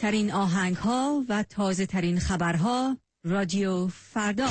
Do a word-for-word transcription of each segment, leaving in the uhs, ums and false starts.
بهترین آهنگ‌ها و تازه‌ترین خبرها رادیو فردا.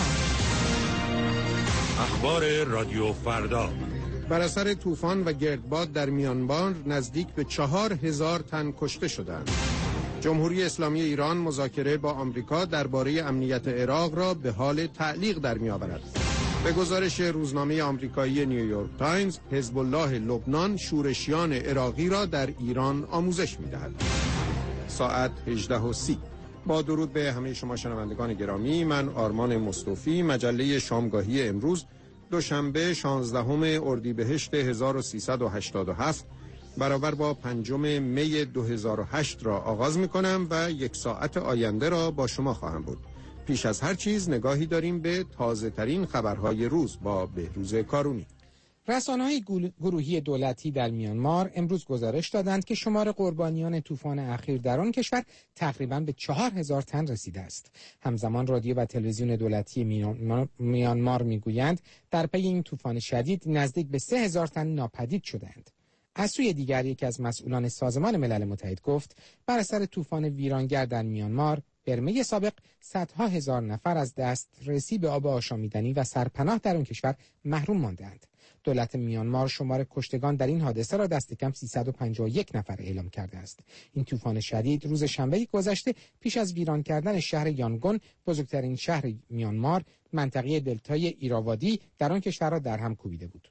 اخبار رادیو فردا. بر اثر طوفان و گردباد در میانمار نزدیک به چهار هزار تن کشته شدند. جمهوری اسلامی ایران مذاکره با آمریکا درباره امنیت عراق را به حال تعلیق در می‌آورد. به گزارش روزنامه آمریکایی نیویورک تایمز، حزب الله لبنان شورشیان عراقی را در ایران آموزش می‌دهد. ساعت هجده و سی. با درود به همه شما شنوندگان گرامی، من آرمان مصطفی. مجله شامگاهی امروز دوشنبه شانزدهم اردیبهشت هزار و سیصد و هشتاد و هفت برابر با پنجم می دو هزار و هشت را آغاز می‌کنم و یک ساعت آینده را با شما خواهم بود. پیش از هر چیز نگاهی داریم به تازه ترین خبرهای روز با بهروز کارونی. رسانه‌های گروهی دولتی در میانمار امروز گزارش دادند که شمار قربانیان طوفان اخیر در آن کشور تقریباً به چهار هزار تن رسیده است. همزمان رادیو و تلویزیون دولتی میانمار, میانمار میگویند در پی این طوفان شدید نزدیک به سه هزار تن ناپدید شدند. از سوی دیگر یکی از مسئولان سازمان ملل متحد گفت بر اثر طوفان ویرانگر در میانمار برمه سابق صدها هزار نفر از دسترسی به آب آشامیدنی و سرپناه در آن کشور محروم ماندند. دولت میانمار شمار کشتگان در این حادثه را دست کم سیصد و پنجاه و یک نفر اعلام کرده است. این طوفان شدید روز شنبه گذشته پیش از ویران کردن شهر یانگون، بزرگترین شهر میانمار، منطقه دلتای ایراوادی در آن کشور را در هم کوبیده بود.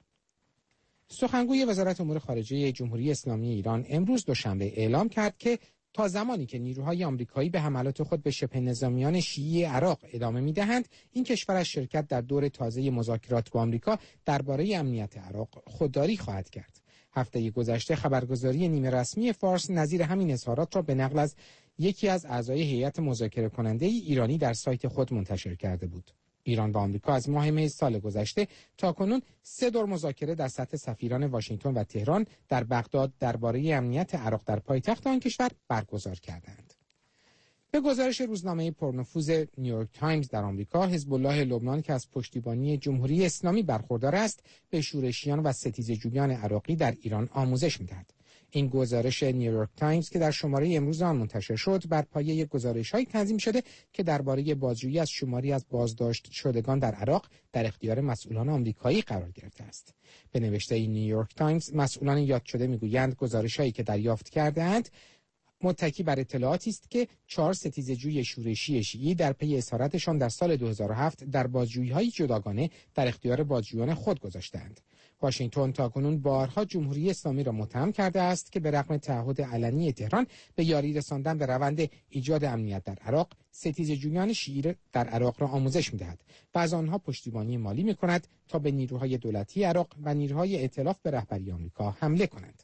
سخنگوی وزارت امور خارجه جمهوری اسلامی ایران امروز دوشنبه اعلام کرد که تا زمانی که نیروهای آمریکایی به حملات خود به شبه نظامیان شیعی عراق ادامه می‌دهند، این کشور از شرکت در دور تازه مذاکرات با آمریکا درباره امنیت عراق خودداری خواهد کرد. هفته گذشته خبرگزاری نیمه رسمی فارس نظیر همین اظهارات را به نقل از یکی از اعضای هیئت مذاکره کننده ایرانی در سایت خود منتشر کرده بود. ایران و آمریکا از ماه می سال گذشته تاکنون سه دور مذاکره در سطح سفیران واشنگتن و تهران در بغداد درباره امنیت عراق در پایتخت آن کشور برگزار کردند. به گزارش روزنامه پرنفوذ نیویورک تایمز در آمریکا، حزب الله لبنان که از پشتیبانی جمهوری اسلامی برخوردار است، به شورشیان و ستیزجویان عراقی در ایران آموزش می‌دهد. این گزارش نیویورک تایمز که در شماره امروز آن منتشر شد بر پایه گزارش‌های تنظیم شده که درباره بازجویی از شماری از بازداشت شدگان در عراق در اختیار مسئولان آمریکایی قرار گرفته است. به نوشته نیویورک تایمز، مسئولان یاد شده میگویند گزارش‌هایی که دریافت کرده‌اند متکی بر اطلاعاتی است که چهار ستیزجوی شورشی شیعی در پی اسارتشان در سال دو هزار و هفت در بازجویی‌های جداگانه در اختیار بازجویان خود گذاشتند. واشنگتن تاکنون بارها جمهوری اسلامی را متهم کرده است که به رغم تعهد علنی تهران به یاری رساندن به روند ایجاد امنیت در عراق، ستیزجویان شیعی در عراق را آموزش می‌دهد و از آنها پشتیبانی مالی می‌کند تا به نیروهای دولتی عراق و نیروهای ائتلاف به رهبری آمریکا حمله کنند.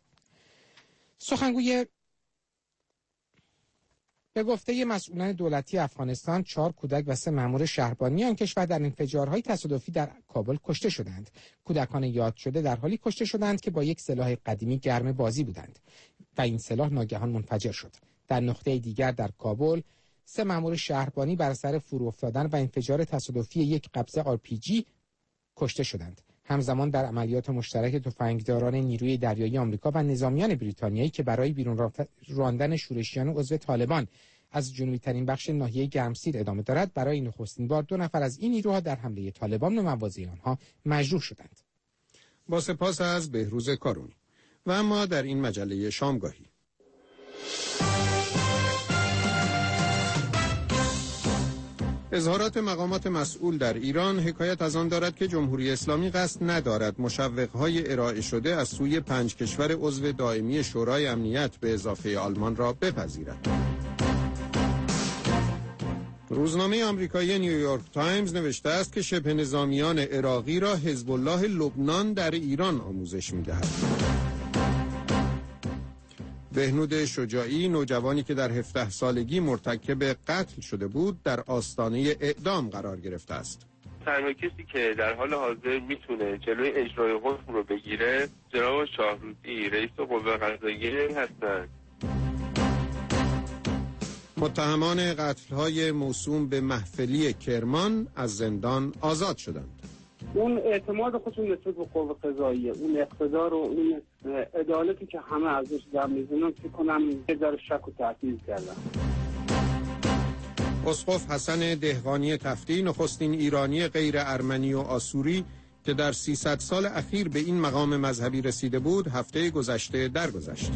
سخنگوی به گفته مسئولان دولتی افغانستان، چهار کودک و سه مأمور شهربانی آن کشور در انفجارهای تصادفی در کابل کشته شدند. کودکان یاد شده در حالی کشته شدند که با یک سلاح قدیمی گرم بازی بودند و این سلاح ناگهان منفجر شد. در نقطه دیگر در کابل، سه مأمور شهربانی بر اثر فرو افتادن و انفجار تصادفی یک قبضه آر پی جی کشته شدند. همزمان در عملیات مشترک تفنگداران نیروی دریایی آمریکا و نظامیان بریتانیایی که برای بیرون راندن شورشیان عضو طالبان از جنوبی ترین بخش ناحیه گرمسیر ادامه دارد، برای نخستین بار دو نفر از این نیروها در حمله طالبان و مواضع آنها مجروح شدند. با سپاس از بهروز کارونی. و اما در این مجله شامگاهی اظهارات مقامات مسئول در ایران حکایت از آن دارد که جمهوری اسلامی قصد ندارد مشوق‌های ارائه شده از سوی پنج کشور عضو دائمی شورای امنیت به اضافه آلمان را بپذیرد. روزنامه آمریکایی نیویورک تایمز نوشته است که شبه نظامیان عراقی را حزب الله لبنان در ایران آموزش می‌دهد. بهنود شجاعی، نوجوانی که در هفده سالگی مرتکب قتل شده بود، در آستانه اعدام قرار گرفته است. تنها کسی که در حال حاضر میتونه جلوی اجرای حکم رو بگیره جناب شاهروزی، رئیس قوه قضاییه هستند. متهمان قتل‌های موسوم به محفلی کرمان از زندان آزاد شدند. اون اعتماد خودشون نسبت به قوه قضاییه، اون اقتدار و اون عدالتی که همه ازش دم میزنن، فکر کنم یه ذره شک و تعطیل کردن. اسقف حسن دهقانی تفتی، نخستین ایرانی غیر ارمنی و آسوری که در سیصد سال اخیر به این مقام مذهبی رسیده بود، هفته گذشته درگذشت.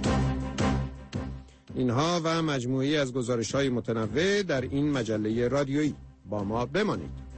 اینها و مجموعی از گزارش‌های متنوع در این مجله رادیویی. با ما بمانید.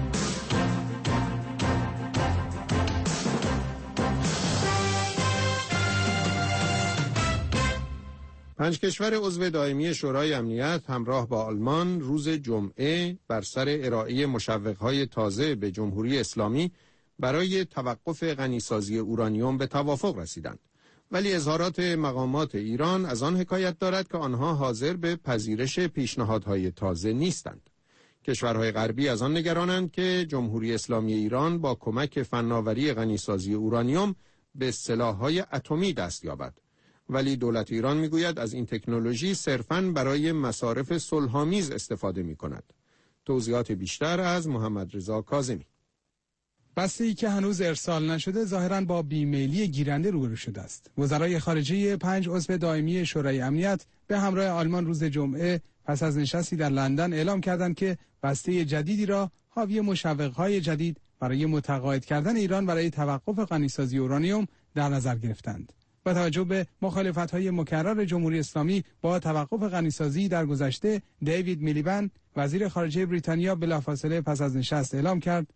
پنج کشور عضو دائمی شورای امنیت همراه با آلمان روز جمعه بر سر ارائه مشوق‌های تازه به جمهوری اسلامی برای توقف غنیسازی اورانیوم به توافق رسیدند. ولی اظهارات مقامات ایران از آن حکایت دارد که آنها حاضر به پذیرش پیشنهادهای تازه نیستند. کشورهای غربی از آن نگرانند که جمهوری اسلامی ایران با کمک فناوری غنیسازی اورانیوم به سلاح‌های اتمی دست یابد. ولی دولت ایران میگوید از این تکنولوژی صرفاً برای مصارف صلح‌آمیز استفاده می‌کند. توضیحات بیشتر از محمد رضا کاظمی. بسته‌ای که هنوز ارسال نشده ظاهراً با بیمیلی گیرنده روبرو شده است. وزرای خارجه پنج عضو دائمی شورای امنیت به همراه آلمان روز جمعه پس از نشستی در لندن اعلام کردند که بسته جدیدی را حاوی مشوق‌های جدید برای متقاعد کردن ایران برای توقف غنیسازی اورانیوم در نظر گرفتند. با توجه به مخالفت‌های مکرر جمهوری اسلامی با توقف غنیسازی در گذشته، دیوید میلیبند وزیر خارجه بریتانیا بلافاصله پس از نشست اعلام کرد: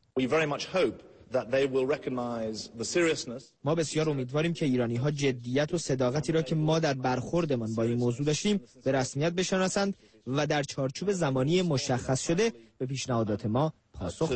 ما بسیار امیدواریم که ایرانی‌ها جدیت و صداقتی را که ما در برخوردمان با این موضوع داشتیم به رسمیت بشناسند و در چارچوب زمانی مشخص شده به پیشنهادات ما پاسخ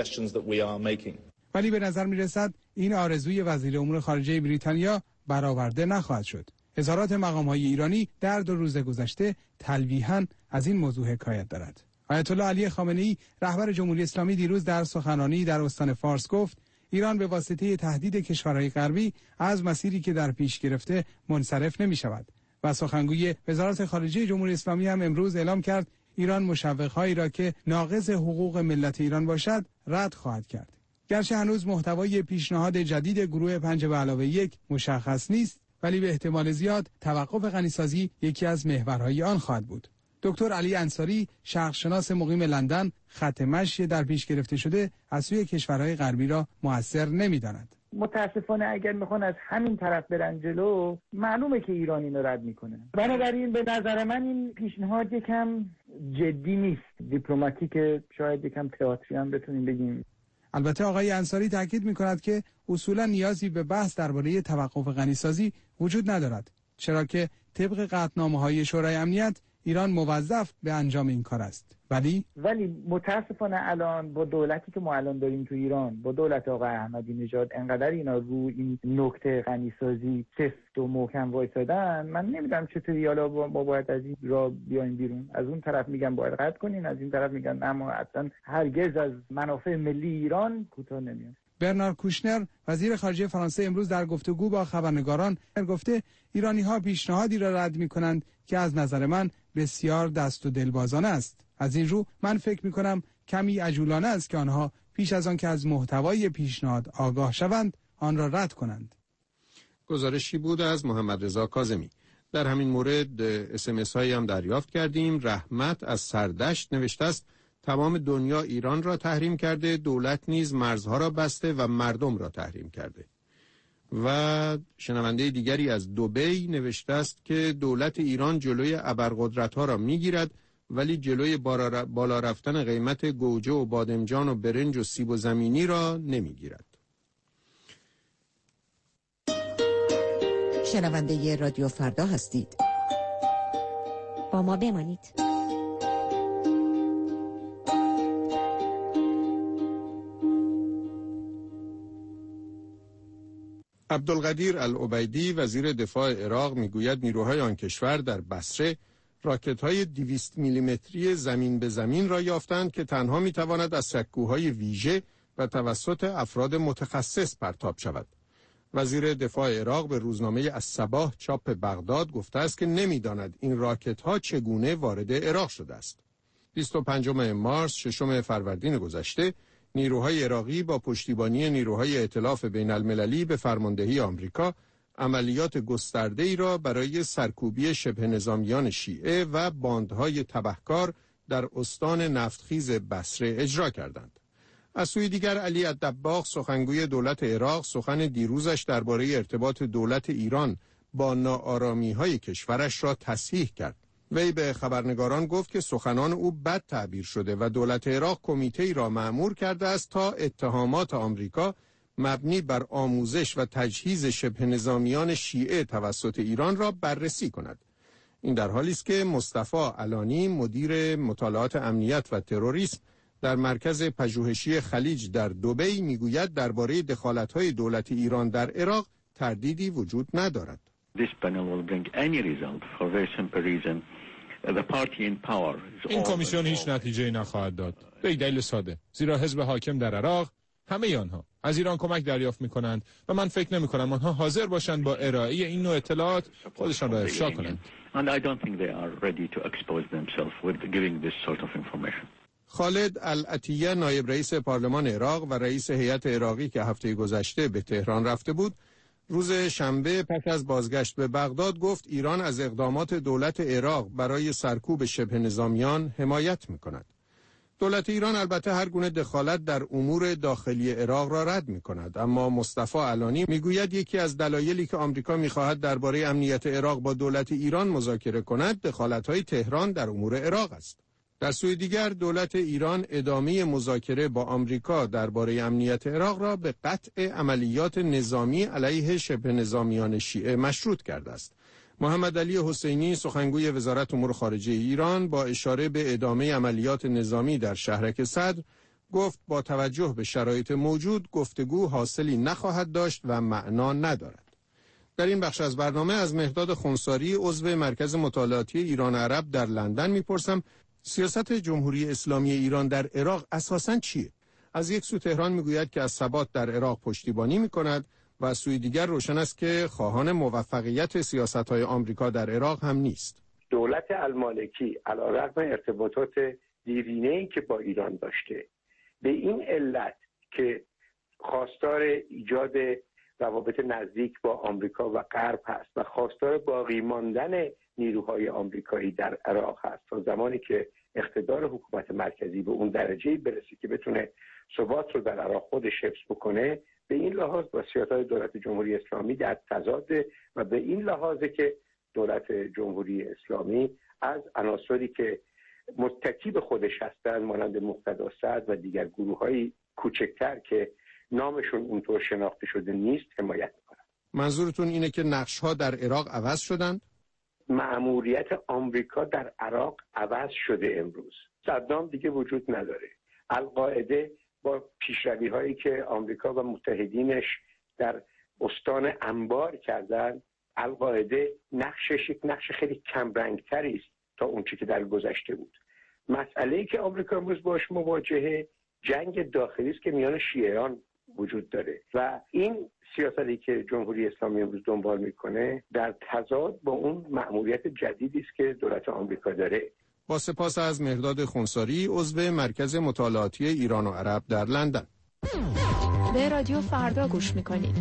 دهند. ولی به نظر می‌رسد این آرزوی وزیر امور خارجه بریتانیا برآورده نخواهد شد. اظهارات مقام‌های ایرانی در دو روز گذشته تلویحاً از این موضوع حکایت دارد. آیت الله علی خامنه‌ای رهبر جمهوری اسلامی دیروز در سخنرانی در استان فارس گفت ایران به واسطه تهدید کشورهای غربی از مسیری که در پیش گرفته منصرف نمی‌شود و سخنگوی وزارت خارجه جمهوری اسلامی هم امروز اعلام کرد ایران مشوق‌هایی را که ناقض حقوق ملت ایران باشد رد خواهد کرد. گرچه هنوز محتوای پیشنهاد جدید گروه پنج به علاوه یک مشخص نیست، ولی به احتمال زیاد توقف غنیسازی یکی از محورهای آن خواهد بود. دکتر علی انصاری، شرقشناس مقیم لندن، خط مشی در پیش گرفته شده از سوی کشورهای غربی را مؤثر نمی‌داند. متاسفانه اگر میخوان از همین طرف برن جلو، معلومه که ایران اینو رد میکنه. بنابراین به نظر من این پیشنهاد یکم جدی نیست، دیپلماتیک، شاید یکم تئاتری هم بتونیم بگیم. البته آقای انصاری تاکید می‌کند که اصولا نیازی به بحث درباره توقف غنیسازی وجود ندارد، چرا که طبق قطعنامه‌های شورای امنیت ایران موظف به انجام این کار است. ولی ولی متاسفانه الان با دولتی که ما الان داریم تو ایران، با دولت آقای احمدی نژاد، انقدر اینا رو این نکته غنیسازی سفت و محکم وایسادن، من نمیدونم چطوری حالا ما باید از این راه بیایم بیرون. از اون طرف میگن باید قطع کنین، از این طرف میگن اما اصلا هرگز از منافع ملی ایران کوتاه نمیاد. برنارد کوشنر وزیر خارجه فرانسه امروز در گفتگو با خبرنگاران گفته ایرانی‌ها پیشنهادی را رد می‌کنند که از نظر من بسیار دست و دلبازانه است. از این رو من فکر می‌کنم کمی عجولانه است که آنها پیش از آن که از محتوای پیشنهاد آگاه شوند آن را رد کنند. گزارشی بود از محمد رضا کاظمی. در همین مورد اس ام اس هایی هم دریافت کردیم. رحمت از سردشت نوشته است تمام دنیا ایران را تحریم کرده، دولت نیز مرزها را بسته و مردم را تحریم کرده. و شنونده دیگری از دبی نوشته است که دولت ایران جلوی ابرقدرت‌ها را می‌گیرد ولی جلوی بالا رفتن قیمت گوجه و بادمجان و برنج و سیب و زمینی را نمی‌گیرد. شنونده رادیو فردا هستید. با ما بمانید. عبدالقدیر العبیدی وزیر دفاع عراق میگوید نیروهای آن کشور در بصره راکت‌های دویست میلیمتری زمین به زمین را یافتند که تنها میتواند از سکوهای ویژه و توسط افراد متخصص پرتاب شود. وزیر دفاع عراق به روزنامه الصباح چاپ بغداد گفته است که نمیداند این راکت‌ها چگونه وارد عراق شده است. بیست و پنجم مارس ششم فروردین گذشته نیروهای عراقی با پشتیبانی نیروهای ائتلاف بین المللی به فرماندهی آمریکا عملیات گسترده‌ای را برای سرکوبی شبه نظامیان شیعه و باندهای تبهکار در استان نفتخیز بصره اجرا کردند. از سوی دیگر علی الدباغ سخنگوی دولت عراق سخن دیروزش درباره ارتباط دولت ایران با ناآرامی‌های کشورش را تصحیح کرد. وی به خبرنگاران گفت که سخنان او بد تعبیر شده و دولت عراق کمیته‌ای را مأمور کرده است تا اتهامات آمریکا مبنی بر آموزش و تجهیز شبه نظامیان شیعه توسط ایران را بررسی کند. این در حالی است که مصطفی علانی مدیر مطالعات امنیت و تروریسم در مرکز پژوهشی خلیج در دبی میگوید درباره دخالت‌های دولت ایران در عراق تردیدی وجود ندارد. این کمیسیون هیچ نتیجه‌ای نخواهد داد. به دلیل ساده، زیرا حزب حاکم در عراق همه آنها از ایران کمک دریافت می‌کنند و من فکر نمی‌کنم آنها حاضر باشند با ارائه این نوع اطلاعات خودشان را افشا کنند. خالد العطیه نایب رئیس پارلمان عراق و رئیس هیئت عراقی که هفته گذشته به تهران رفته بود، روز شنبه پس از بازگشت به بغداد گفت ایران از اقدامات دولت عراق برای سرکوب شبه نظامیان حمایت می‌کند. دولت ایران البته هر گونه دخالت در امور داخلی عراق را رد می‌کند، اما مصطفی علانی میگوید یکی از دلایلی که آمریکا می‌خواهد درباره امنیت عراق با دولت ایران مذاکره کند، دخالت‌های تهران در امور عراق است. در سوی دیگر دولت ایران ادامه مذاکره با آمریکا درباره امنیت عراق را به قطع عملیات نظامی علیه شبه نظامیان شیعه مشروط کرده است. محمد علی حسینی سخنگوی وزارت امور خارجه ایران با اشاره به ادامه عملیات نظامی در شهرک صدر گفت با توجه به شرایط موجود گفتگو حاصلی نخواهد داشت و معنا ندارد. در این بخش از برنامه از مهداد خنثاری عضو مرکز مطالعاتی ایران عرب در لندن میپرسم سیاست جمهوری اسلامی ایران در عراق اساساً چیه؟ از یک سو تهران میگوید که از ثبات در عراق پشتیبانی میکند و از سوی دیگر روشن است که خواهان موفقیت سیاست‌های آمریکا در عراق هم نیست. دولت المالکی علیرغم ارتباطات دیرینه‌ای که با ایران داشته، به این علت که خواستار ایجاد روابط نزدیک با آمریکا و غرب هست و خواستار باقی ماندن نیروهای آمریکایی در عراق هست تا زمانی که اقتدار حکومت مرکزی به اون درجه‌ای برسه که بتونه ثبات رو در عراق خودش حفظ بکنه، به این لحاظ با سیاست دولت جمهوری اسلامی در تضاده و به این لحاظه که دولت جمهوری اسلامی از عناصری که متکی به خودش هستند مانند مقتدا سعد و دیگر گروه‌های کوچکتر که نامشون اونطور شناخته شده نیست حمایت می‌کنه. منظورتون اینه که نقش‌ها در عراق عوض شدند؟ مأموریت آمریکا در عراق عوض شده. امروز صدام دیگه وجود نداره. القاعده با پیشروی‌هایی که آمریکا و متحدینش در استان انبار کردن، القاعده نقشش یک نقش خیلی کمرنگتری است تا اون چیزی که در گذشته بود. مسئله‌ای که آمریکا امروز باش مواجهه جنگ داخلی است که میان شیعیان وجود داره و این سیاستی که جمهوری اسلامی امروز دنبال میکنه در تضاد با اون مأموریت جدیدی است که دولت آمریکا داره. با سپاس از مهداد خنثاری عضو مرکز مطالعاتی ایران و عرب در لندن. به رادیو فردا گوش میکنید.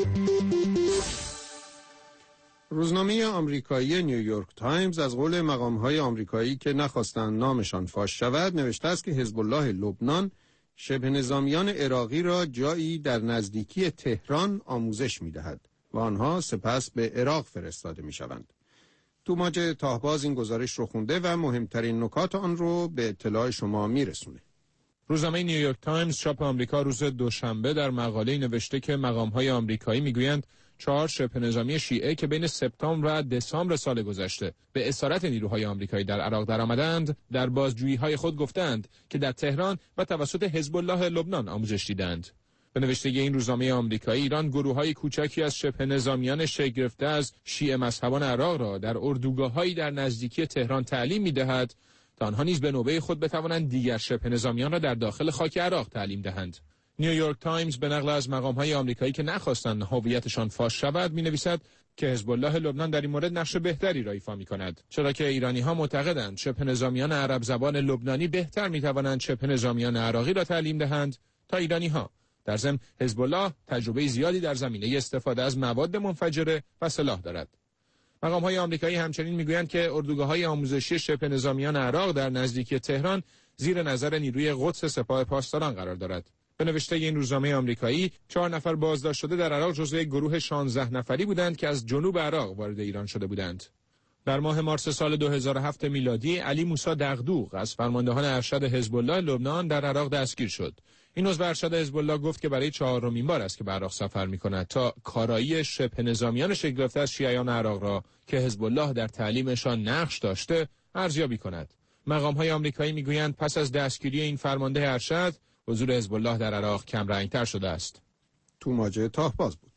روزنامه آمریکایی نیویورک تایمز از قول مقام‌های آمریکایی که نخواستند نامشان فاش شود نوشته است که حزب الله لبنان شبه نظامیان عراقی را جایی در نزدیکی تهران آموزش می‌دهد و آنها سپس به عراق فرستاده می‌شوند. توماج تاهباز این گزارش رو خونده و مهمترین نکات آن رو به اطلاع شما میرسونه. روزنامه نیویورک تایمز چاپ آمریکا روز دوشنبه در مقاله نوشته که مقام‌های آمریکایی میگویند چهار شبه نظامی شیعه که بین سپتامبر و دسامبر سال گذشته به اسارت نیروهای آمریکایی در عراق درآمدند، در بازجویی‌های خود گفتند که در تهران و توسط حزب الله لبنان آموزش دیدند. به نوشته این روزنامه آمریکایی، ایران گروه‌های کوچکی از شبه نظامیان شگرفته از شیعه مذهبان عراق را در اردوگاه‌هایی در نزدیکی تهران تعلیم می‌دهد تا آنها نیز به نوبه خود بتوانند دیگر شبه نظامیان را در داخل خاک عراق تعلیم دهند. نیویورک تایمز به نقل از مقام‌های آمریکایی که نخواستند هویتشان فاش شود می‌نویسد که حزب الله لبنان در این مورد نقش بهتری را ایفا می‌کند، چرا که ایرانی‌ها معتقدند شبه نظامیان عرب زبان لبنانی بهتر می‌توانند شبه نظامیان عراقی را تعلیم دهند تا ایرانی‌ها. در ضمن حزب الله تجربه زیادی در زمینه استفاده از مواد منفجره و سلاح دارد. مقام‌های آمریکایی همچنین میگویند که اردوگاه‌های آموزشی شبه نظامیان عراق در نزدیکی تهران زیر نظر نیروی قدس سپاه پاسداران قرار دارد. به نوشته این روزنامه آمریکایی، چهار نفر بازداشت شده در عراق جزو گروه شانزده نفری بودند که از جنوب عراق وارد ایران شده بودند. در ماه مارس سال دو هزار و هفت میلادی، علی موسی دغدوغ از فرماندهان ارشد حزب الله لبنان در عراق دستگیر شد. این عضو ارشد حزب الله گفت که برای چهارمین بار است که به عراق سفر می‌کند تا کارایی شبه نظامیان شگرفته از شیعیان عراق را که حزب الله در تعلیمشان نقش داشته ارزیابی کند. مقام‌های آمریکایی می‌گویند پس از دستگیری این فرمانده ارشد، حضور حزب الله در عراق کم رنگ‌تر شده است. تو ماجه تاهباز بود.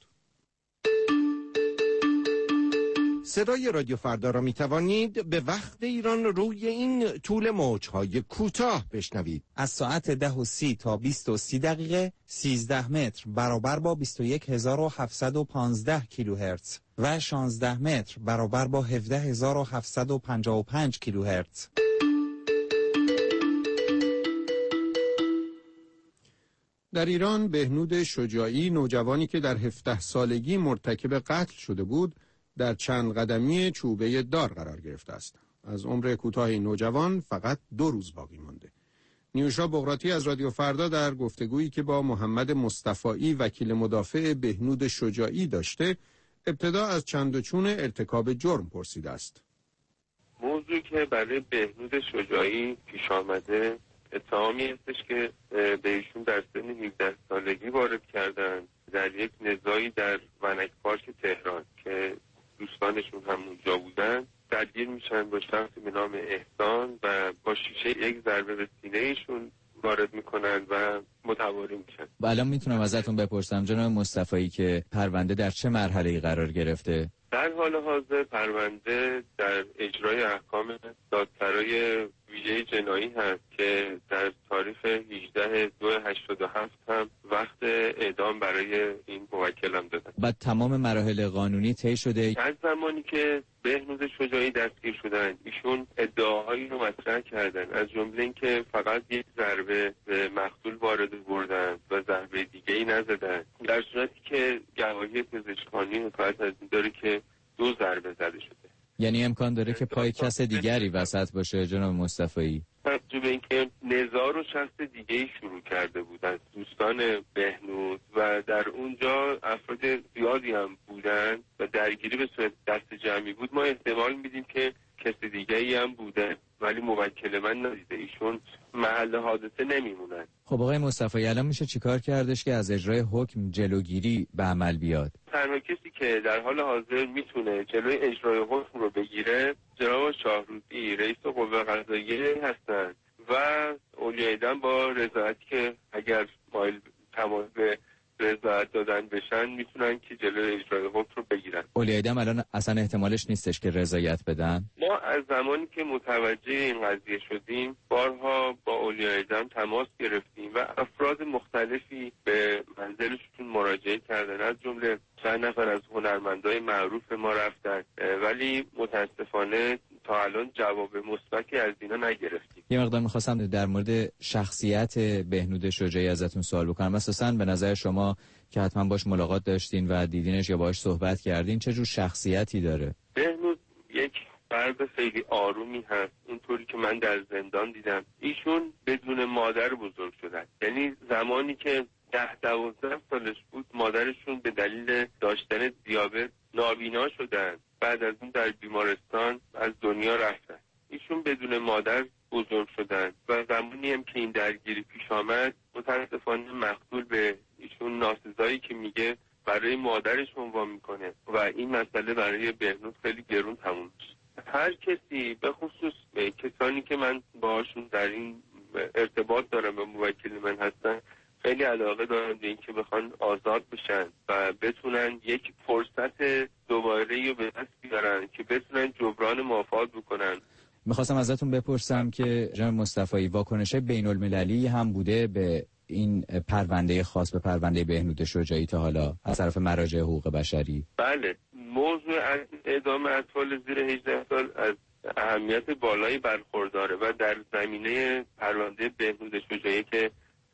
صدای رادیو فردا را می توانید به وقت ایران روی این طول موج‌های کوتاه بشنوید. از ساعت ده و سی تا بیست و سی دقیقه سیزده متر برابر با بیست و یک هزار و هفتصد و پانزده کیلوهرتز و شانزده متر برابر با هفده هزار و هفتصد و پنجاه و پنج کیلوهرتز. در ایران بهنود شجاعی، نوجوانی که در هفده سالگی مرتکب قتل شده بود، در چند قدمی چوبه دار قرار گرفته است. از عمر کوتاه این نوجوان فقط دو روز باقی مانده. نیوشا بغراتی از رادیو فردا در گفتگویی که با محمد مصطفایی وکیل مدافع بهنود شجاعی داشته، ابتدا از چند و چون ارتکاب جرم پرسیده است. موضوعی که برای بهنود شجاعی پیش آمده اتهامی هستش که به ایشون در سن هفده سالگی وارد کردن در یک نزاعی در ونک پارک تهران که دوستانشون هم اونجا بودن، درگیر میشن با شخصی به نام احسان و با شیشه یک ضربه به سینه ایشون وارد میکنن و متواری میشن. الان میتونم ازتون بپرسم جناب مصطفایی که پرونده در چه مرحله‌ای قرار گرفته؟ در حال حاضر پرونده در اجرای احکام دادسرای ویژه جنایی هست که در تاریخ هجده دو هشتاد و هفت هم وقت اعدام برای این موکلم دادن. بعد تمام مراحل قانونی طی شده. از زمانی که بهنود شجاعی دستگیر شدن، ایشون ادعاهایی رو مطرح کردن، از جمله اینکه فقط یک ضربه به مقتول وارد بردن و ضربه دیگه ای نزدن، در صورتی که گواهی پزشکانی حکایت از این داره که دو ضربه زده شده. یعنی امکان داره که پای کس دیگری وسط باشه جناب مصطفایی؟ توجه به اینکه نزاع رو شخص دیگه‌ای شروع کرده بود از دوستان بهنود و در اونجا افراد زیادی هم بودن و درگیری به صورت دست جمعی بود، ما احتمال میدیم که کسی دیگه‌ای هم بوده ولی موکل من ندیده. ایشون محل حادثه نمیمونن. خب آقای مصطفایی الان میشه چیکار کردش که از اجرای حکم جلوگیری به عمل بیاد؟ تنها کسی که در حال حاضر میتونه جلوی اجرای حکم رو بگیره جناب شاهروزی رئیس قوه قضاییه هستن و اولیای دم با رضایتی که اگر مایل تماس به رضایت دادن بشن میتونن که جلوی اجرای حکم رو بگیرن. اولیای دم الان اصلا احتمالش نیستش که رضایت بدن؟ ما از زمانی که متوجه این قضیه شدیم بارها با اولیای دم تماس گرفتیم و افراد مختلفی به منزلشون مراجعه کردن، از جمله چند نفر از هنرمندای معروف ما رفتن، ولی متاسفانه تا الان جواب مثبتی از اینا نگرفتیم. یه مقدار می‌خواستم در مورد شخصیت بهنود شجاعی ازتون سوال بکنم. اساساً به نظر شما که حتما باش ملاقات داشتین و دیدینش یا باش صحبت کردین، چه جور شخصیتی داره؟ بهنود یک فرد خیلی آرومی هست. اونطوری که من در زندان دیدم، ایشون بدون مادر بزرگ شدن. یعنی زمانی که ده دوازده سالش بود مادرشون به دلیل داشتن دیابت نابینا شدن، بعد از اون در بیمارستان از دنیا رفتن. ایشون بدون مادر بزرگ شدن و زمانی هم که این درگیری پیش آمد متاسفانه مقتول به ایشون ناسزایی که میگه برای مادرش عنوان میکنه و این مسئله برای بهنود خیلی گرون تموم شد. هر کسی به خصوص به کسانی که من باهاشون در این ارتباط دارم و موکل من هستن خیلی علاقه دارن به این که بخوان آزاد بشن و بتونن یک فرصت دوباره رو به دست بیارن که بتونن جبران مافات بکنن. میخواستم ازتون بپرسم که جناب مصطفایی واکنش بین المللی هم بوده به این پرونده خاص به پرونده بهنود شجاعی تا حالا از طرف مراجع حقوق بشری؟ بله، موضوع اعدام اطفال زیر هجده سال از اهمیت بالایی برخورداره و در زمینه پرونده بهنود شجاعی که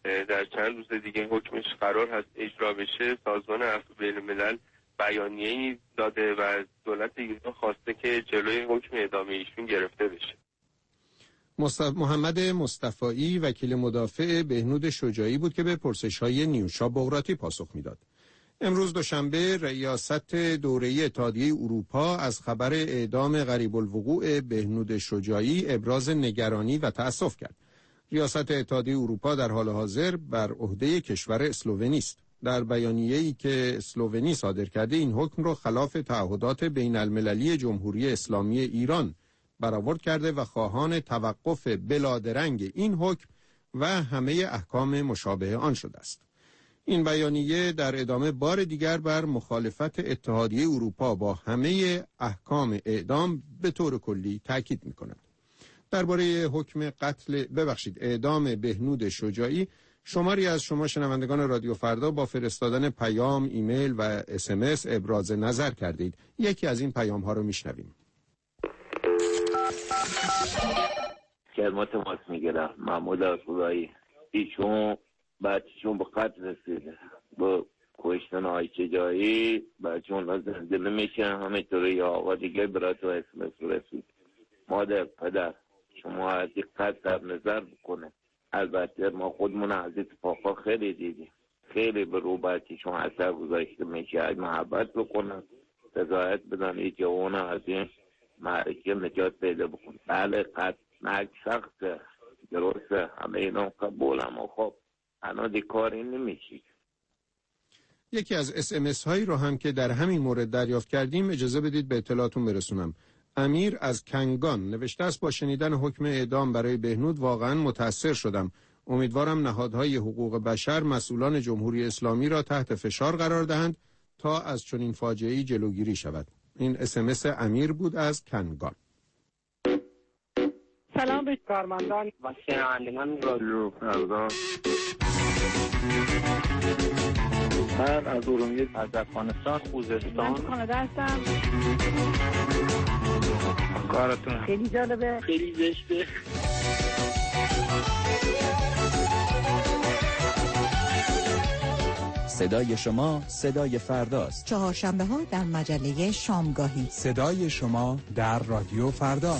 در چند روز دیگه حکمش قرار هست اجرا بشه. سازمان عفو بین الملل بیانیه‌ای داده و از دولت ایران خواسته که جلوی حکم اعدام ایشون گرفته بشه. مصطف... محمد مصطفایی وکیل مدافع بهنود شجاعی بود که به پرسش‌های نیوشا بغراتی پاسخ میداد. امروز دوشنبه ریاست دوره‌ای اتحادیه اروپا از خبر اعدام غریب الوقوع بهنود شجاعی ابراز نگرانی و تأسف کرد. ریاست اتحادیه اروپا در حال حاضر بر عهده کشور اسلوونی است. در بیانیه‌ای که اسلوونی صادر کرده این حکم را خلاف تعهدات بین المللی جمهوری اسلامی ایران برآورد کرده و خواهان توقف بلادرنگ این حکم و همه احکام مشابه آن شده است. این بیانیه در ادامه بار دیگر بر مخالفت اتحادیه اروپا با همه احکام اعدام به طور کلی تاکید می‌کند. درباره حکم قتل ببخشید اعدام بهنود شجاعی شماری از شما شنوندگان رادیو فردا با فرستادن پیام، ایمیل و اس ام اس ابراز نظر کردید. یکی از این پیام ها رو میشنویم. کلمات ماست میگیرم محمود آسودایی. ایشون بچهشون به قتل رسیده، با کشتن های شجاعی بچهون زنده نمیشه. همینطوری یا آقا دیگه برای تو اس ام اس رسید. مادر پدر شما از دقت در نظر بکنه. البته ما خودمون از اتفاقا خیلی دیدیم، خیلی به رو بچهشون اثر گذاشته میشه. از محبت بکنن، رضایت بدن ای جوان از این معرکه نجات پیدا بکنه. بله قد مرگ سخته، درسته، همه اینا قبول، اما خب انا دی کاری نمیشه. یکی از اس ام اس هایی رو هم که در همین مورد دریافت کردیم اجازه بدید به اطلاعتون برسونم. امیر از کنگان نوشته است با شنیدن حکم اعدام برای بهنود واقعا متاثر شدم. امیدوارم نهادهای حقوق بشر مسئولان جمهوری اسلامی را تحت فشار قرار دهند تا از چنین فاجعه‌ای جلوگیری شود. این اس ام اس امیر بود از کنگان. سلام به کارمندان و شنوندگان رادیو فردا. من از ارومیه از افغانستان خوزستان من کانادا هستم. کارتون خیلی جالبه، خیلی زشته. صدای شما صدای فرداست. چهارشنبه ها در مجله شامگاهی. صدای شما در رادیو فردا.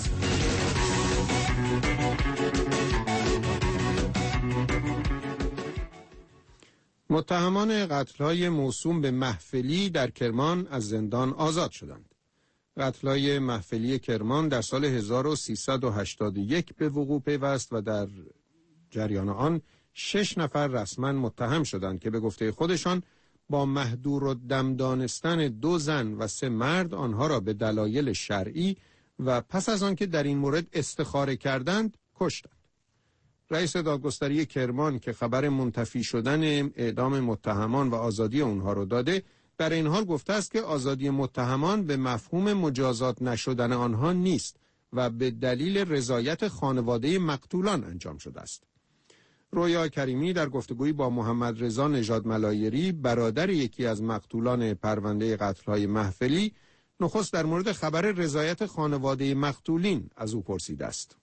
متهمان قتل‌های موسوم به محفلی در کرمان از زندان آزاد شدند. قتل‌های محفلی کرمان در سال هزار و سیصد و هشتاد و یک به وقوع پیوست و در جریان آن شش نفر رسما متهم شدند که به گفته خودشان با محدور و دم دانستن دو زن و سه مرد آنها را به دلایل شرعی و پس از آن که در این مورد استخاره کردند کشتند. رئیس دادگستری کرمان که خبر منتفی شدن اعدام متهمان و آزادی آنها را داده، در این حال گفته است که آزادی متهمان به مفهوم مجازات نشدن آنها نیست و به دلیل رضایت خانواده مقتولان انجام شده است. رویا کریمی در گفتگویی با محمد رضا نژاد ملایری برادر یکی از مقتولان پرونده قتل‌های محفلی نخست در مورد خبر رضایت خانواده مقتولین از او پرسیده است.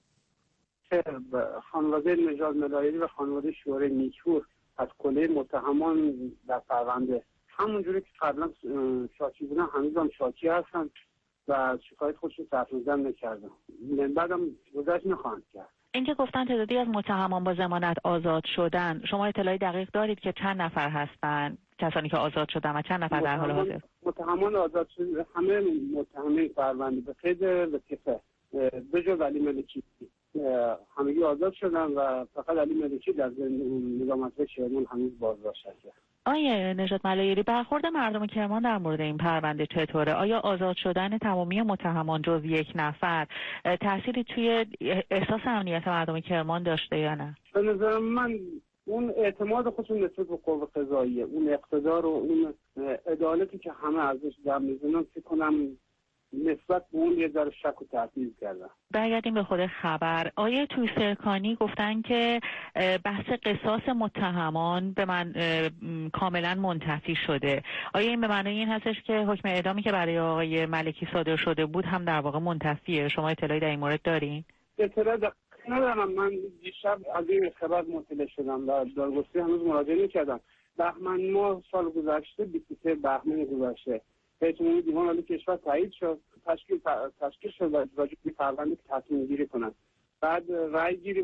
خانواده نژاد ملایری و خانواده شورای نیکپور از کله متهمان در پرونده همونجوری که قبلا شاکی بودن هنوز هم شاکی هستن و شکایت خودشون صرف نظر نکردن. من بعدم گذشت نخواهند کرد. اینکه گفتن تعدادی از متهمان با ضمانت آزاد شدن، شما اطلاعی دقیق دارید که چند نفر هستن کسانی که آزاد شدن و چند نفر در حال حاضر؟ متهمان آزاد شده همه متهمین پرونده به قید لطیفه به جز علی ملکی همگی آزاد شدن و فقط علی ملکی در نظامت شهرمان هنوز بازداشت است. آیه نژاد ملایری، برخورد مردم کرمان در مورد این پرونده چطوره؟ آیا آزاد شدن تمامی متهمان جز یک نفر تأثیری توی احساس امنیت مردم کرمان داشته یا نه؟ به نظر من اون اعتماد خودشون نسبت به قوه قضاییه، اون اقتدار و اون عدالتی که همه ازش دم میزنن، فکر کنم نسبت به اون یه ذره شک و تردید کردن. برگردیم به خود خبر. آیه توی سرکانی گفتن که بحث قصاص متهمان به من کاملا منتفی شده. آیا این به معنای این هستش که حکم اعدامی که برای آقای ملکی صادر شده بود هم در واقع منتفیه؟ شما اطلاعی در این مورد دارین؟ اطلاع ندارم. من دیشب از این خبر مطلع شدم و دادگستری هنوز مراجعه نکردم. بهمن ماه سال گذشته بیست و سه بهمن گذشته هیئت عمومی دیوان عالی کشور تایید شد، تشکیل تشکیل شد و راجع به پرونده تصمیم گیری کنند. بعد رای گیری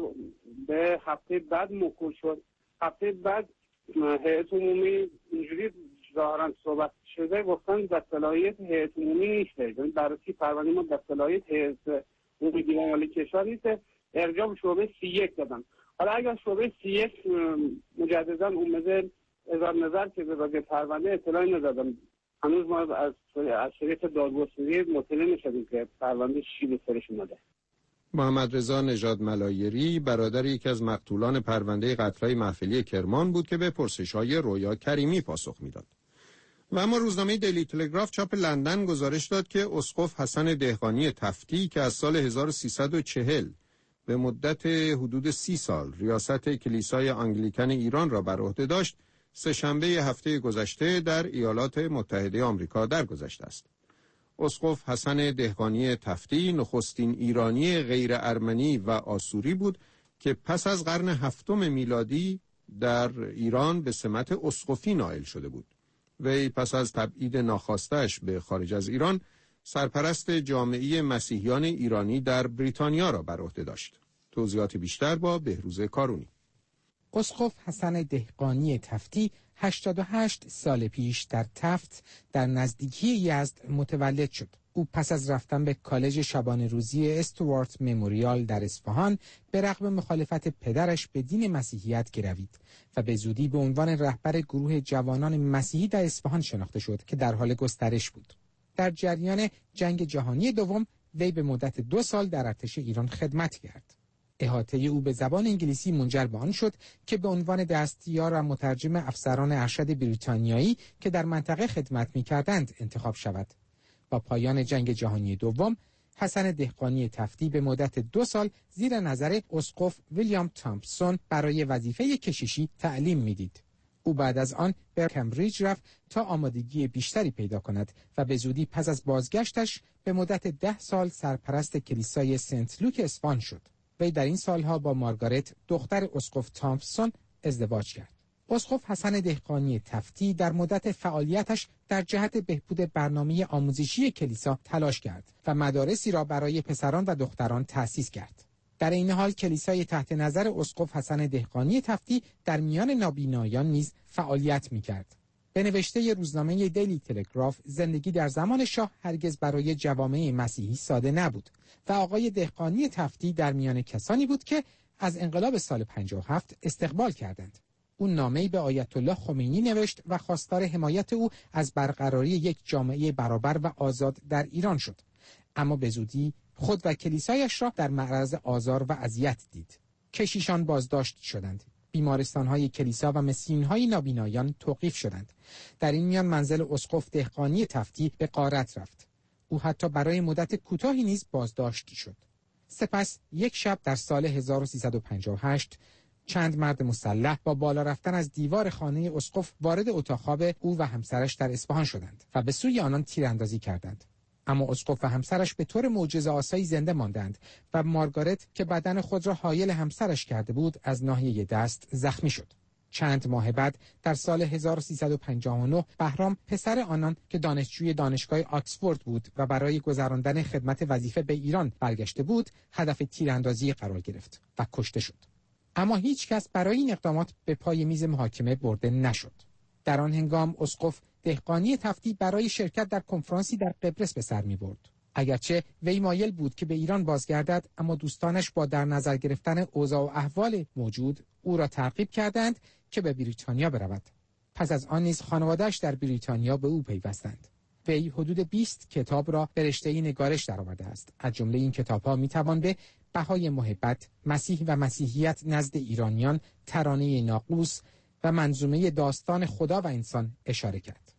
به هفته بعد موکول شد. هفته بعد هیئت عمومی اینجوری ظاهرا صحبت شده گفتن در صلاحیت هیئت عمومی نیست، یعنی بررسی پرونده ما در صلاحیت هیئت عمومی دیوان عالی کشور نیست، ارجاع به شعبه سی یک دادن. حالا اگر شعبه سی یک مجددا اومده اظهار نظر که به راجع پرونده اطلاعی ندادن، هنوز ما از از شریف دادگستری مطلع نشدیم که پرونده چی به سرش اومده. محمد رضا نژاد ملایری برادر یکی از مقتولان پرونده قتل‌های محفلی کرمان بود که به پرسش‌های رویا کریمی پاسخ میداد. و اما روزنامه دیلی تلگراف چاپ لندن گزارش داد که اسقف حسن دهقانی تفتی که از سال هزار و سیصد و چهل به مدت حدود سی سال ریاست کلیسای آنگلیکن ایران را بر عهده داشت، سه‌شنبه هفته گذشته در ایالات متحده آمریکا درگذشته است. اسقف حسن دهقانی تفتی نخستین ایرانی غیر ارمنی و آسوری بود که پس از قرن هفتم میلادی در ایران به سمت اسقفی نائل شده بود. وی پس از تبعید ناخواسته‌اش به خارج از ایران سرپرست جامعه مسیحیان ایرانی در بریتانیا را بر عهده داشت. توضیحات بیشتر با بهروز کارونی. اسقف حسن دهقانی تفتی هشتاد و هشت سال پیش در تفت در نزدیکی یزد متولد شد. او پس از رفتن به کالج شبانه روزی استوارت مموریال در اصفهان به رغم مخالفت پدرش به دین مسیحیت گروید و به زودی به عنوان رهبر گروه جوانان مسیحی در اصفهان شناخته شد که در حال گسترش بود. در جریان جنگ جهانی دوم وی به مدت دو سال در ارتش ایران خدمت کرد. احاطه او به زبان انگلیسی منجر به آن شد که به عنوان دستیار و مترجم افسران ارشد بریتانیایی که در منطقه خدمت می‌کردند انتخاب شود. با پایان جنگ جهانی دوم، حسن دهقانی تفتی به مدت دو سال زیر نظر اسقف ویلیام تامپسون برای وظیفه کشیشی تعلیم می‌دید. او بعد از آن به کمبریج رفت تا آمادگی بیشتری پیدا کند و به زودی پس از بازگشتش به مدت ده سال سرپرست کلیسای سنت لوک اصفهان شد. وی در این سالها با مارگارت دختر اسقف تامپسون ازدواج کرد. اسقف حسن دهقانی تفتی در مدت فعالیتش در جهت بهبود برنامه آموزشی کلیسا تلاش کرد و مدارسی را برای پسران و دختران تأسیس کرد. در این حال کلیسای تحت نظر اسقف حسن دهقانی تفتی در میان نابینایان نیز فعالیت می‌کرد. به نوشته روزنامه دیلی تلگراف، زندگی در زمان شاه هرگز برای جوامع مسیحی ساده نبود و آقای دهقانی تفتی در میان کسانی بود که از انقلاب سال پنجاه و هفت استقبال کردند. او نامه‌ای به آیت الله خمینی نوشت و خواستار حمایت او از برقراری یک جامعه برابر و آزاد در ایران شد، اما به زودی خود و کلیسایش را در معرض آزار و اذیت دید. کشیشان بازداشت شدند. بیمارستان‌های کلیسا و مسیحی‌های نابینایان توقیف شدند. در این میان منزل اسقف دهقانی تفتی به غارت رفت. او حتی برای مدت کوتاهی نیز بازداشت شد. سپس یک شب در سال هزار و سیصد و پنجاه و هشت چند مرد مسلح با بالا رفتن از دیوار خانه اسقف وارد اتاق خواب او و همسرش در اصفهان شدند و به سوی آنان تیراندازی کردند. اما اسقف و همسرش به طور معجزه‌آسایی زنده ماندند و مارگارت که بدن خود را حایل همسرش کرده بود از ناحیه دست زخمی شد. چند ماه بعد در سال هزار و سیصد و پنجاه و نه بهرام پسر آنان که دانشجوی دانشگاه آکسفورد بود و برای گذراندن خدمت وظیفه به ایران برگشته بود، هدف تیراندازی قرار گرفت و کشته شد. اما هیچ کس برای این اقدامات به پای میز محاکمه برده نشد. در آن هنگام اسقف دهقانی تفتی برای شرکت در کنفرانسی در قبرس به سر می برد. اگرچه وی مایل بود که به ایران بازگردد، اما دوستانش با در نظر گرفتن اوضاع و احوال موجود او را ترغیب کردند که به بریتانیا برود. پس از آن نیز خانواده‌اش در بریتانیا به او پیوستند. وی حدود بیست کتاب را به رشته نگارش درآورده است. از جمله این کتاب‌ها می‌توان به بهای محبت، مسیح و مسیحیت نزد ایرانیان، ترانه ناقوس و منظومه داستان خدا و انسان اشاره کرد.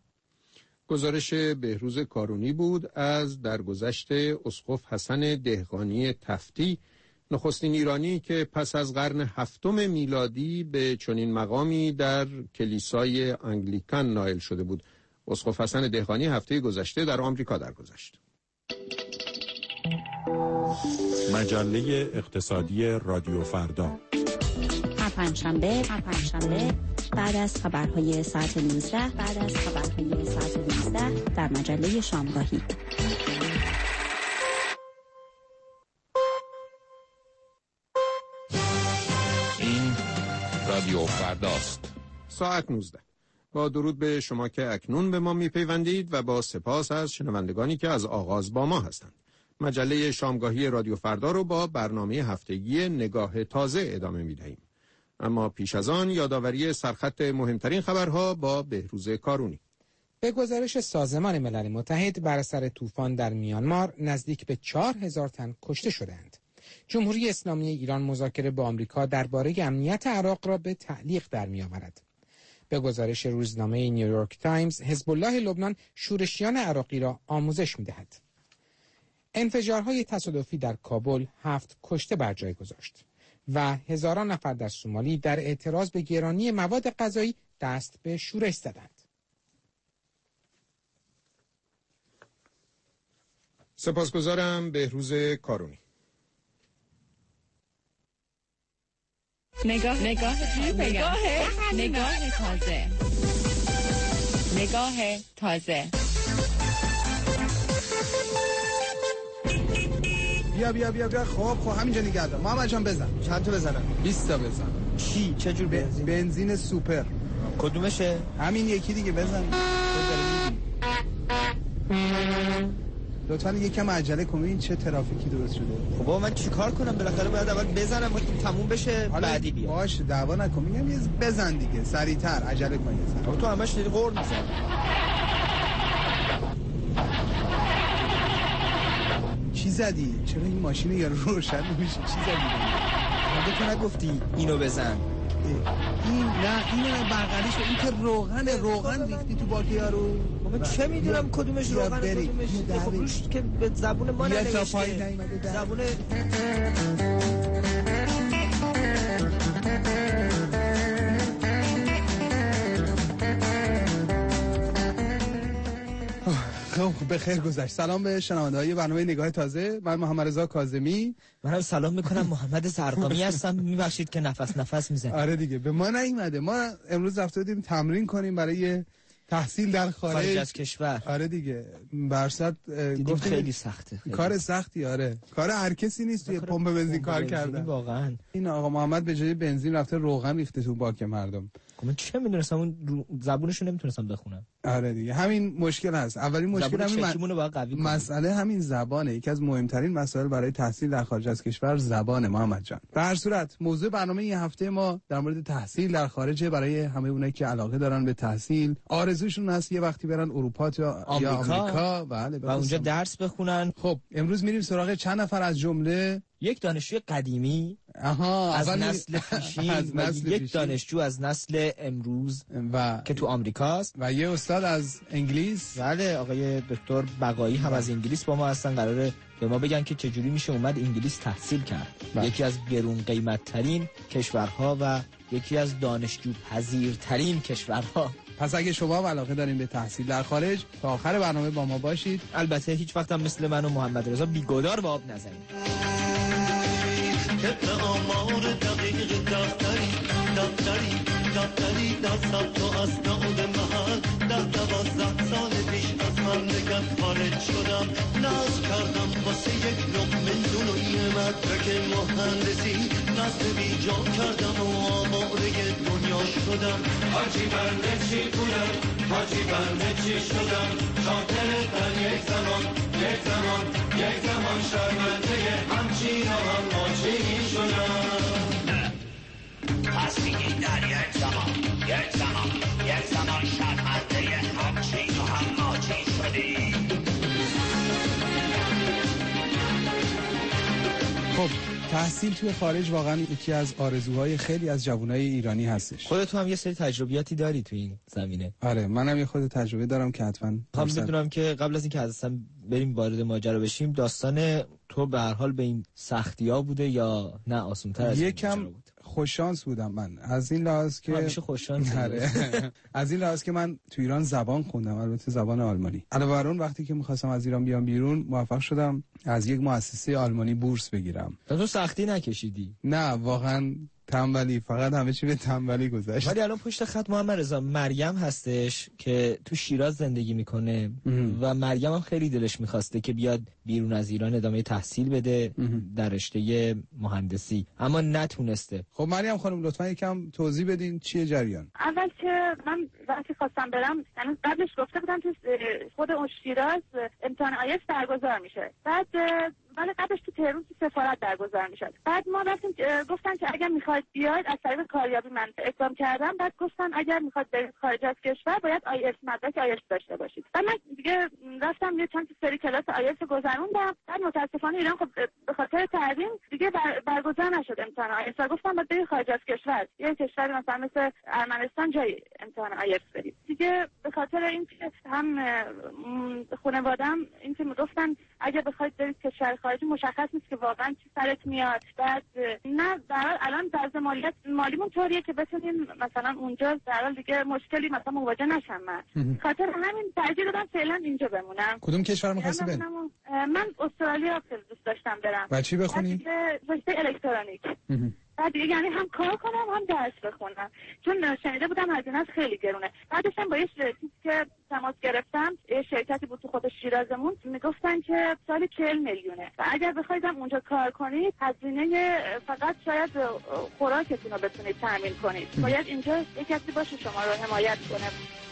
گزارش بهروز کارونی بود از درگذشت اسقف حسن دهقانی تفتی، نخستین ایرانی که پس از قرن هفتم میلادی به چنین مقامی در کلیسای آنگلیکن نائل شده بود. اسقف حسن دهقانی هفته گذشته در آمریکا درگذشت. مجله اقتصادی رادیو فردا. هر پنجشنبه هر پنجشنبه بعد از خبرهای ساعت نوزده بعد از خبرهای ساعت نوزده در مجله شامگاهی. این رادیو فرداست. ساعت نوزده. با درود به شما که اکنون به ما میپیوندید و با سپاس از شنوندگانی که از آغاز با ما هستند. مجله شامگاهی رادیو فردا رو با برنامه هفتگی نگاه تازه ادامه میدهیم. اما پیش از آن یادآوری سرخط مهمترین خبرها با بهروز کارونی. به گزارش سازمان ملل متحد بر اثر طوفان در میانمار نزدیک به چهار هزار تن کشته شدند. جمهوری اسلامی ایران مذاکره با آمریکا درباره امنیت عراق را به تعلیق در می‌آورد. به گزارش روزنامه نیویورک تایمز، حزب الله لبنان شورشیان عراقی را آموزش می‌دهد. انفجارهای تصادفی در کابل هفت کشته بر جای گذاشت و هزاران نفر در سومالی در اعتراض به گرانی مواد غذایی دست به شورش زدند. سپاسگزارم بهروز کارونی. نگاه نگاه نگاه نگاه تازه نگاه تازه بیا بیا بیا بیا خب خب همینجا نگه دار. محمد جان بزن. چند تا بزنم؟ بیست تا بزن. چی؟ چه جور بنزین؟ بنزین سوپر. کدومشه؟ همین یکی دیگه بزن. لطفاً یکم عجله کن، این چه ترافیکی درست شده. خب بابا من چیکار کنم؟ بالاخره باید اول بزنم وقتی تموم بشه بعدی بیا. باشه دعوا نکن، میگم یه بزن دیگه، سریعتر عجله کن یه ذره. تو همش داری قور میزنی. چی زدی؟ چرا این ماشین یارو روشن نمیشه؟ چی زدی؟ مگه تو نگفتی اینو بزن؟ این نه اینو بغلیشو، این که روغن روغن ریختی تو باک یارو. من چه میدونم کدومش روغن کدومش؟ خب روش که به زبون ما ننوشته. زبون خب به خیر گذشت. سلام به شنونده‌های برنامه نگاه تازه. من محمد رضا کاظمی. منم سلام میکنم، محمد زرقامی هستم. میبخشید که نفس نفس میزنم. آره دیگه به ما نیومده. ما امروز رفته بودیم تمرین کنیم برای تحصیل در خارج, خارج از کشور. آره دیگه برصد گفتیم خیلی سخته. خیلی. کار سختی آره. کار هر کسی نیست توی پمپ بنزین کار کردن. واقعا. این آقا محمد به جای بنزین رفته روغن ریخته تو باک مردم. من چه میدونستم اون زبونشو نمیتونستم بخونم. آره دیگه همین مشکل هست. اولین مشکل همین م... مسئله همین زبانه. یکی از مهمترین مسائل برای تحصیل در خارج از کشور زبانه محمد جان. به هر صورت موضوع برنامه این هفته ما در مورد تحصیل در خارج برای همه اونایی که علاقه دارن به تحصیل، آرزوشون هست یه وقتی برن اروپا یا آمریکا, آمریکا بله و اونجا درس بخونن. خب امروز میریم سراغ چند نفر از جمله یک دانشجوی قدیمی آها از نسل پیشین از نسل و یک پیشین. دانشجو از نسل امروز و که تو آمریکاست و یه استاد از انگلیس. بله آقای دکتر بقایی هم از انگلیس با ما هستن، قراره به ما بگن که چجوری میشه اومد انگلیس تحصیل کرد. بله. یکی از گرون قیمت ترین کشورها و یکی از دانشجو پذیرترین کشورها. پس اگه شما هم علاقه دارین به تحصیل در خارج تا آخر برنامه با ما باشید. البته هیچ وقت هم مثل من و محمد رضا بیگدار به آب نزنید. طبق آمار دقیق دفتری دفتری دفتری در ثبت و اسناد محل در دوازده سال پیش از مملکت خارج شدم. نصب کردم واسه یک لقمه نون و یه مدرک مهندسی، نصب بیجا کردم و آواره دنیا شدم. حاجی بنده چی بودم، حاجی بنده چی شدم، شاطر در یک زمان یک زمان یک زمان شرمنده همچین و هم ماچین شدم. پس میگی در یک زمان یک زمان یک زمان شرمنده همچین و هم ماچین شدی. خب تحصیل توی خارج واقعا یکی از آرزوهای خیلی از جوانای ایرانی هستش. خودت هم یه سری تجربیاتی داری تو این زمینه. آره منم یه خود تجربه دارم که حتما هم بدونم که قبل از اینکه اصلا بریم وارد ماجرا بشیم، داستان تو به هر حال به این سختی‌ها بوده یا نه آسان‌تر از یکم خوششانس بودم من از این لحاظ که همیشه خوششانس از این لحاظ که من تو ایران زبان خوندم، البته زبان آلمانی. علاوه بر اون وقتی که می‌خواستم از ایران بیام بیرون موفق شدم از یک مؤسسه آلمانی بورس بگیرم. تو سختی نکشیدی؟ نه واقعا تنبلی، فقط همه چی به تنبلی گذشت. ولی الان پشت خط محمد رضا مریم هستش که تو شیراز زندگی میکنه و مریم هم خیلی دلش میخواسته که بیاد بیرون از ایران ادامه تحصیل بده در رشته مهندسی، اما نتونسته. خب مریم خانم لطفا یکم توضیح بدین چیه جریان؟ اول که من وقتی خواستم برم، یعنی قبلش گفته بودم تو خود اون شیراز امتحان آیلتس برگزار میشه، بعد ولی قبلش تو تهران تو سفارت برگزار میشد. بعد ما رفتیم گفتن که اگر میخواید بیاید، از طریق کاریابی من اقدام کردم، بعد گفتن اگر میخواید برید خارج از کشور باید آیلتس مدرک آیلتس داشته باشید. بعد من دیگه رفتم یه چند سری کلاس آیلتس گذروندم. بعد متاسفانه ایران خب به خاطر تحریم دیگه بر برگزار نشد امتحان آیلتس. گفتم باید برید خارج از کشور، یه کشور مثلا مثل ارمنستان جای امتحان آیلتس برید. دیگه به خاطر اینکه هم خانواده‌ام این که میگفتن اگر بخواید برید کشور خارجی مشخص نیست که واقعا چی سرت میاد. بعد نه در الان در مالیات مالیمون طوریه که بتونیم مثلا اونجا در حال دیگه مشکلی مثلا مواجه نشم. من خاطر همین ترجیح دادم فعلا اینجا بمونم. کدوم کشور می‌خواستی بری؟ من استرالیا خیلی دوست داشتم برم. و چی بخونی؟ رشته الکترونیک. بعد یعنی هم کار کنم هم درس بخونم، چون شنیده بودم هزینه‌اش خیلی گرونه. بعدش هم با یه شرکتی که تماس گرفتم، یه شرکتی بود تو خود شیرازمون، میگفتن که سالی چهل میلیونه و اگر بخواید اونجا کار کنید هزینه فقط شاید خوراکتون رو بتونید تامین کنید. باید اینجا یک کسی باشه شما رو حمایت کنه.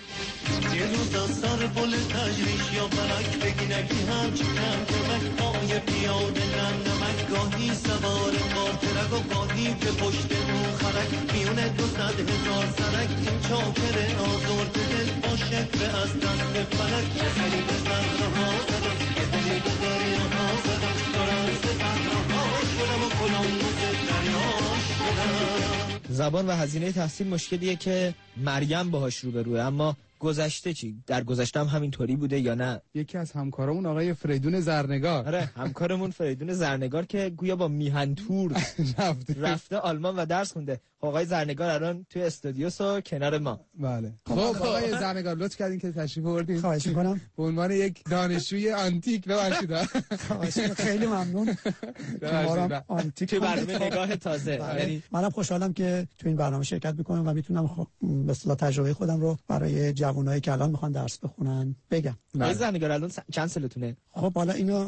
یه روز از سر پل تجریش یا فلک بگی نگی همچی کم کمک پای پیاده نمک گاهی سوار قاطرک و گاهی که پشت اون خرک میونه دو صد هزار سرک این چاکر آزار دل با شکر از دست فلک یه سری به صدرها زدم یه دلی به دریاها زدم دارم سه صدرها شدم و کلانوز دریا شدم. زبان و هزینه تحصیل مشکلیه که مریم باهاش روبروه، اما گذشته چی؟ در گذشته هم همینطوری بوده یا نه؟ یکی از همکارمون آقای فریدون زرنگار، آره همکارمون فریدون زرنگار که گویا با میهن تور رفته آلمان و درس خونده. آقای زرنگار الان توی استودیوس و کنار ما. بله. خب آقای زرنگار لطف کردین که تشریف آوردین. خواهش می‌کنم. به عنوان یک دانشجوی آنتیک ببخشید. خواهش خیلی ممنون. ببخشید. آنتیک تو برنامه نگاه تازه. یعنی منم خوشحالم که تو این برنامه شرکت می‌کنم و میتونم خب به اصطلاح تجربه خودم رو برای جوانایی که الان میخوان درس بخونن بگم. آقای زرنگار الان چند سالتونه؟ خب حالا اینو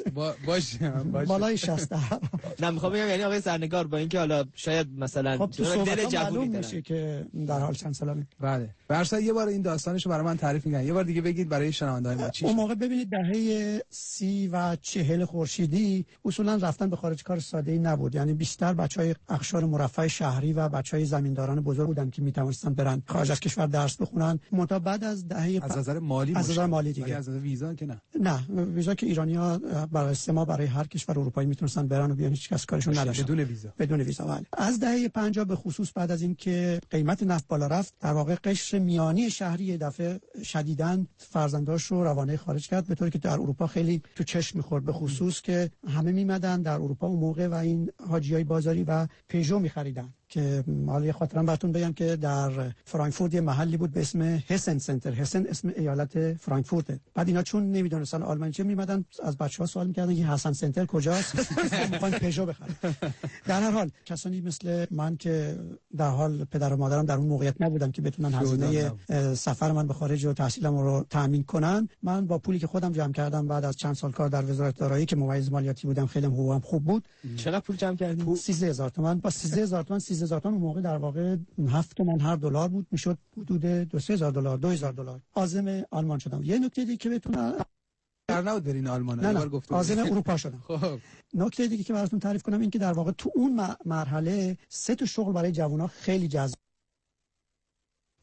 باشه بالای شصت. نه میخوام بگم یعنی آقای زرنگار با اینکه حالا شاید مثلا خب تو دل جوونی میشه که در حال چند سالمه. بله. برسا یه بار این داستانشو برای من تعریف می‌کنید. یه بار دیگه بگید برای شنونده‌های ما چی شد. اون موقع ببینید دهه سی و چهل خورشیدی اصولا رفتن به خارج کار ساده‌ای نبود. یعنی بیشتر بچهای اقشار مرفه شهری و بچهای زمینداران بزرگ بودن که میتونستن برن خارج از کشور درس بخونن. متا بعد از دهه از نظر مالی از نظر مالی دیگه. از نظر ویزا که نه. نه ویزا که ایرانی‌ها برای سه ماه برای هر کشور اروپایی میتونستن برن و بیان، هیچ کس کارشون نداشت بدون ویزا. بدون ویزا بله. از دهه پنجاه به خصوص بعد از اینکه قیمت نفت بالا رفت، در واقع قشر میانی شهری دفعه شدیداً فرزنداش رو روانه خارج کرد، به طوری که در اروپا خیلی تو چشم می‌خورد، به خصوص که همه میمدن در اروپا اون موقع و این حاجیای بازاری و پژو می‌خریدن. که حالا یه خاطرم براتون بگم که در فرانکفورت یه محلی بود به اسم هسن سنتر. هسن اسم ایالت فرانکفورته. بعد اینا چون نمیدونستن آلمانی چه، میمدن از بچه‌ها سوال می‌کردن که هسن سنتر کجاست، می‌خوان پژو بخرن. در هر حال کسانی مثل من که در حال پدر و مادرم در اون موقعیت نبودن که بتونن هزینه سفر من به خارج و تحصیلم رو تامین کنن، من با پولی که خودم جمع کردم بعد از چند سال کار در وزارت دارایی که ممیز مالیاتی بودم، خیلی حقوقم خوب بود. چقدر پول جمع کردین؟ سیزده هزار تومان. با سیزده هزار تومان سیزده هزار تومان موقع در واقع هفت تومان هر دلار بود، میشد حدود دو سه هزار دلار دو هزار دلار. عازم آلمان شدم. یه نکته دیگه که بتونم در نود برین آلمان یه بار گفتم عازم اروپا شدم. خب نکته دیگه که براتون تعریف کنم این که در واقع تو اون مرحله سه تا شغل برای جوونا خیلی جذاب.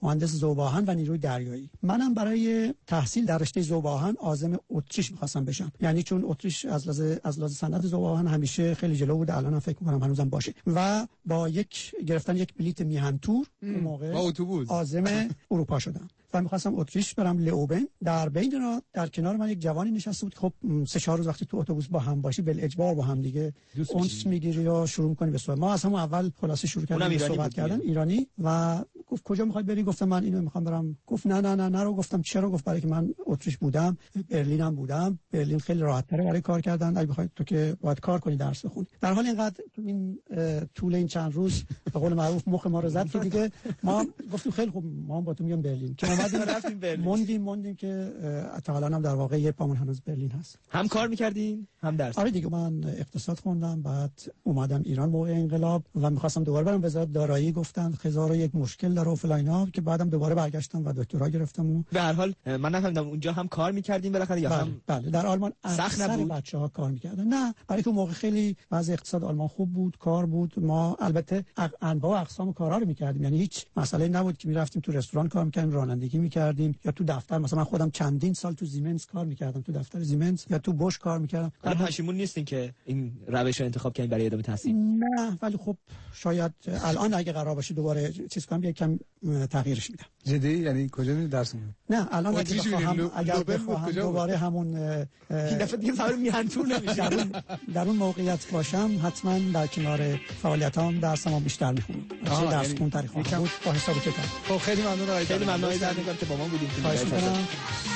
مهندس ذوب‌آهن و نیروی دریایی. منم برای تحصیل در رشته ذوب‌آهن عازم اتریش می‌خواستم بشم، یعنی چون اتریش از لحاظ از لحاظ صنعت ذوب‌آهن همیشه خیلی جلو بوده، الانم فکر می‌کنم هنوزم باشه. و با یک گرفتن یک بلیت میهن تور اون موقع با اتوبوس عازم اروپا شدم و می‌خواستم اتریش برم لئوبن. در بین را در کنار من یک جوانی نشسته بود. خب سه چهار روز وقتی تو اتوبوس با هم باشی بل اجبار با هم دیگه اونس میگیری یا شروع می‌کنی به صحبت. ما از همون اول خلاصه شروع کردیم صحبت کردن. ایرانی و گفت کجا می‌خوای بری؟ گفتم من اینو می‌خوام برم. گفت نه نه نه نه رو. گفتم چرا؟ گفت برای که من اتریش بودم، برلینم بودم. برلین خیلی راحت‌تره برای کار کردن. اگه بخوای تو که باید کار کنی، درس بخونی. در حال اینقدر تو این طول این چند روز به قول معروف مخ ما رو زد که دیگه ما گفتیم خیلی خوب ما با تو میام برلین. که اومدیم رفتیم برلین. موندیم موندیم که تا الان هم در واقع یه پامون هنوز برلین هست. هم کار می‌کردین هم درس؟ آره دیگه، من اقتصاد خوندم، بعد اومدم ایران موقع انقلاب و می‌خواستم دوباره برم وزارت دارایی. گفتن هزار و یک مشکل داره و فلاینا، که بعدم دوباره برگشتم و دکترا گرفتم. و به هر حال من نفهمیدم اونجا هم کار می‌کردین بالاخره یا بله، هم بله در آلمان اکثر بچه‌ها کار می‌کردن. نه، برای که موقع خیلی وضع اقتصاد آلمان خوب بود، کار بود. ما البته انواع و اقسام کارا رو می‌کردیم، یعنی هیچ مسئله نبود که می‌رفتیم تو رستوران کار می‌کردیم، رانندگی می‌کردیم یا تو دفتر. مثلا من خودم چندین سال تو زیمنس کار می‌کردم، تو دفتر زیمنس یا تو بوش کار می‌کردم. حالا پشیمون نیستین که این روش رو انتخاب کردین برای ادامه تحصیل؟ نه، ولی خب شاید الان اگه قرار باشه دوباره چیز کنم یکم تغییرش میدم. جدی؟ یعنی کجا میری درس میخونی؟ نه الان اگه بخوام اگر بخوام دوباره همون این دفعه دیگه سوار میهن تور نمیشه. در اون در اون موقعیت باشم حتما در کنار فعالیتام درسمو بیشتر میخونم. چه درس خون تاریخ بود با حساب کتاب. خب خیلی ممنون آقای خیلی ممنون آقای زرنگان که با ما بودید. خواهش می‌کنم.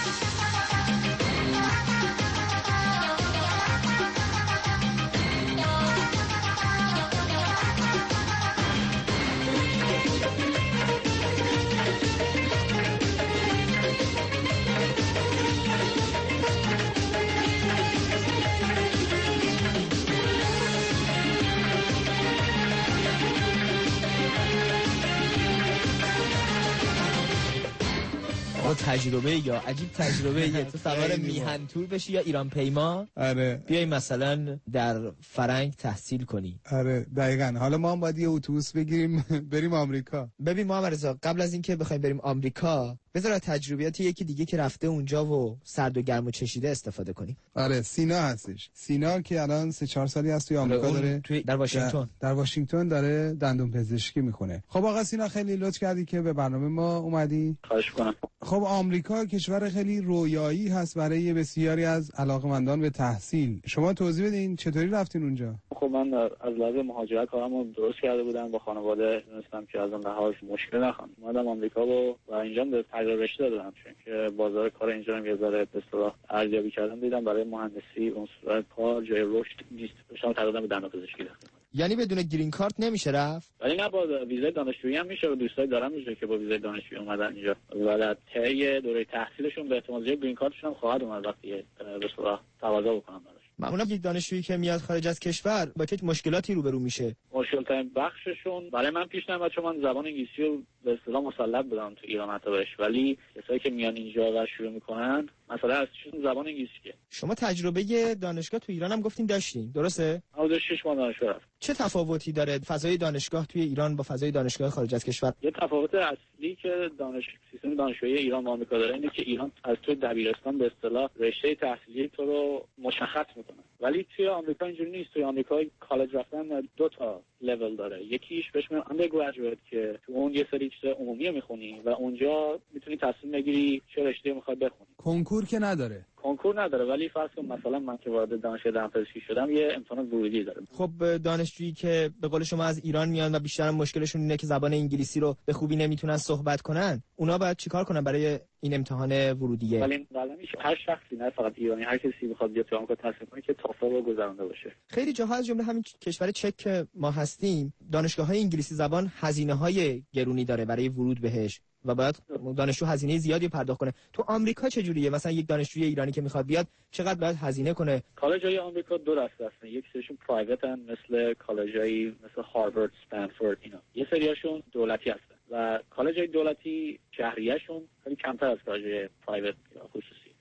تجربه یا عجیب تجربه یه تو سوار میهن تور بشی یا ایران پیما. آره بیای مثلا در فرنگ تحصیل کنی. آره دقیقاً. حالا ما هم باید یه اتوبوس بگیریم بریم آمریکا. ببین محمد رضا، قبل از اینکه بخوایم بریم آمریکا بذار تجربیات یکی دیگه که رفته اونجا و سرد و گرم و چشیده استفاده کنیم. آره سینا هستش. سینا که الان سه چهار سالی هست توی آمریکا داره توی در واشنگتن در, در واشنگتن داره دندون پزشکی میکنه. خب آقا سینا خیلی لطف کردی که به برنامه ما اومدی. خواهش می‌کنم. خب آمریکا کشور خیلی رویایی هست برای بسیاری از علاقه‌مندان به تحصیل. شما توضیح بدین چطوری رفتین اونجا؟ خب من از لحاظ مهاجرت کارمو درست کرده بودم با خانواده، دونستم که از اون لحاظ مشکل نخوام. اومدم آمریکا و و اینجا به تغییر رشته دادم، چون که بازار کار اینجا هم یه ذره به اصطلاح ارزیابی کردم، دیدم برای مهندسی اون صورت کار جای رشد نیست. داشتم تقریبا به دندانپزشکی رفتم. یعنی بدون گرین کارت نمیشه رفت؟ ولی نه، با ویزای دانشجویی هم میشه و دوستای دارم میشه که با ویزای دانشجویی اومدن اینجا و در طی دوره تحصیلشون به احتمال زیاد گرین کارتشون هم خواهد اومد وقتی به اصطلاح تقاضا بکنم براش. معمولا یک دانشجویی که میاد خارج از کشور با چه مشکلاتی روبرو میشه؟ مشکل ترین بخششون برای من پیش نمیاد چون من زبان انگلیسی رو به اصطلاح مسلط بودم تو ایران حتی بهش، ولی کسایی که میان اینجا و شروع میکنن مثلا از چیزون زبان انگلیسیه. شما تجربه دانشگاه تو ایران هم گفتین داشتین، درسته؟ حدود شش ماه دانشگاه رفتم. چه تفاوتی داره فضای دانشگاه توی ایران با فضای دانشگاه خارج از کشور؟ یه تفاوت اصلی که دانش سیستم دانشگاهی ایران و آمریکا داره اینه که ایران از تو دبیرستان به اصطلاح رشته تحصیلی تو رو مشخص میکنه، ولی توی آمریکا اینجوری نیست. توی آمریکا کالج رفتن دو تا لول داره. یکیش بهش میگن undergraduate که تو اون یه سری چیز عمومی میخونی و اونجا میتونی تصمیم بگیری چه رشته میخوای بخونی. کنکور که نداره. کنکور نداره، ولی فرض کن مثلا من که وارد دانشگاه دندانپزشکی شدم یه امتحان ورودی داره. خب دانشجویی که به قول شما از ایران میان و بیشتر مشکلشون اینه که زبان انگلیسی رو به خوبی نمیتونن صحبت کنن، اونا باید چیکار کنن برای این امتحان ورودیه؟ ولی والا میشه هر شخصی، نه فقط ایرانی، هر کسی بخواد بیاد تو آمریکا تحصیل کنه که توفل رو گذرونده باشه. خیلی جاها از جمله همین کشور چک که ما هستیم دانشگاه‌های انگلیسی زبان هزینه‌های گرونی داره برای ورود بهش و باید دانشجو هزینه زیادی پرداخت کنه. تو آمریکا چه جوریه؟ مثلا یک دانشجوی ایرانی که میخواد بیاد چقدر باید هزینه کنه؟ کالج‌های آمریکا دو دسته هستن. یک سریشون پرایوتن مثل کالج‌های مثل هاروارد، استنفورد اینا. یه سریاشون دولتی هستن و کالج‌های دولتی شهریه‌شون خیلی کمتر از کالج‌های پرایوت یا خصوصی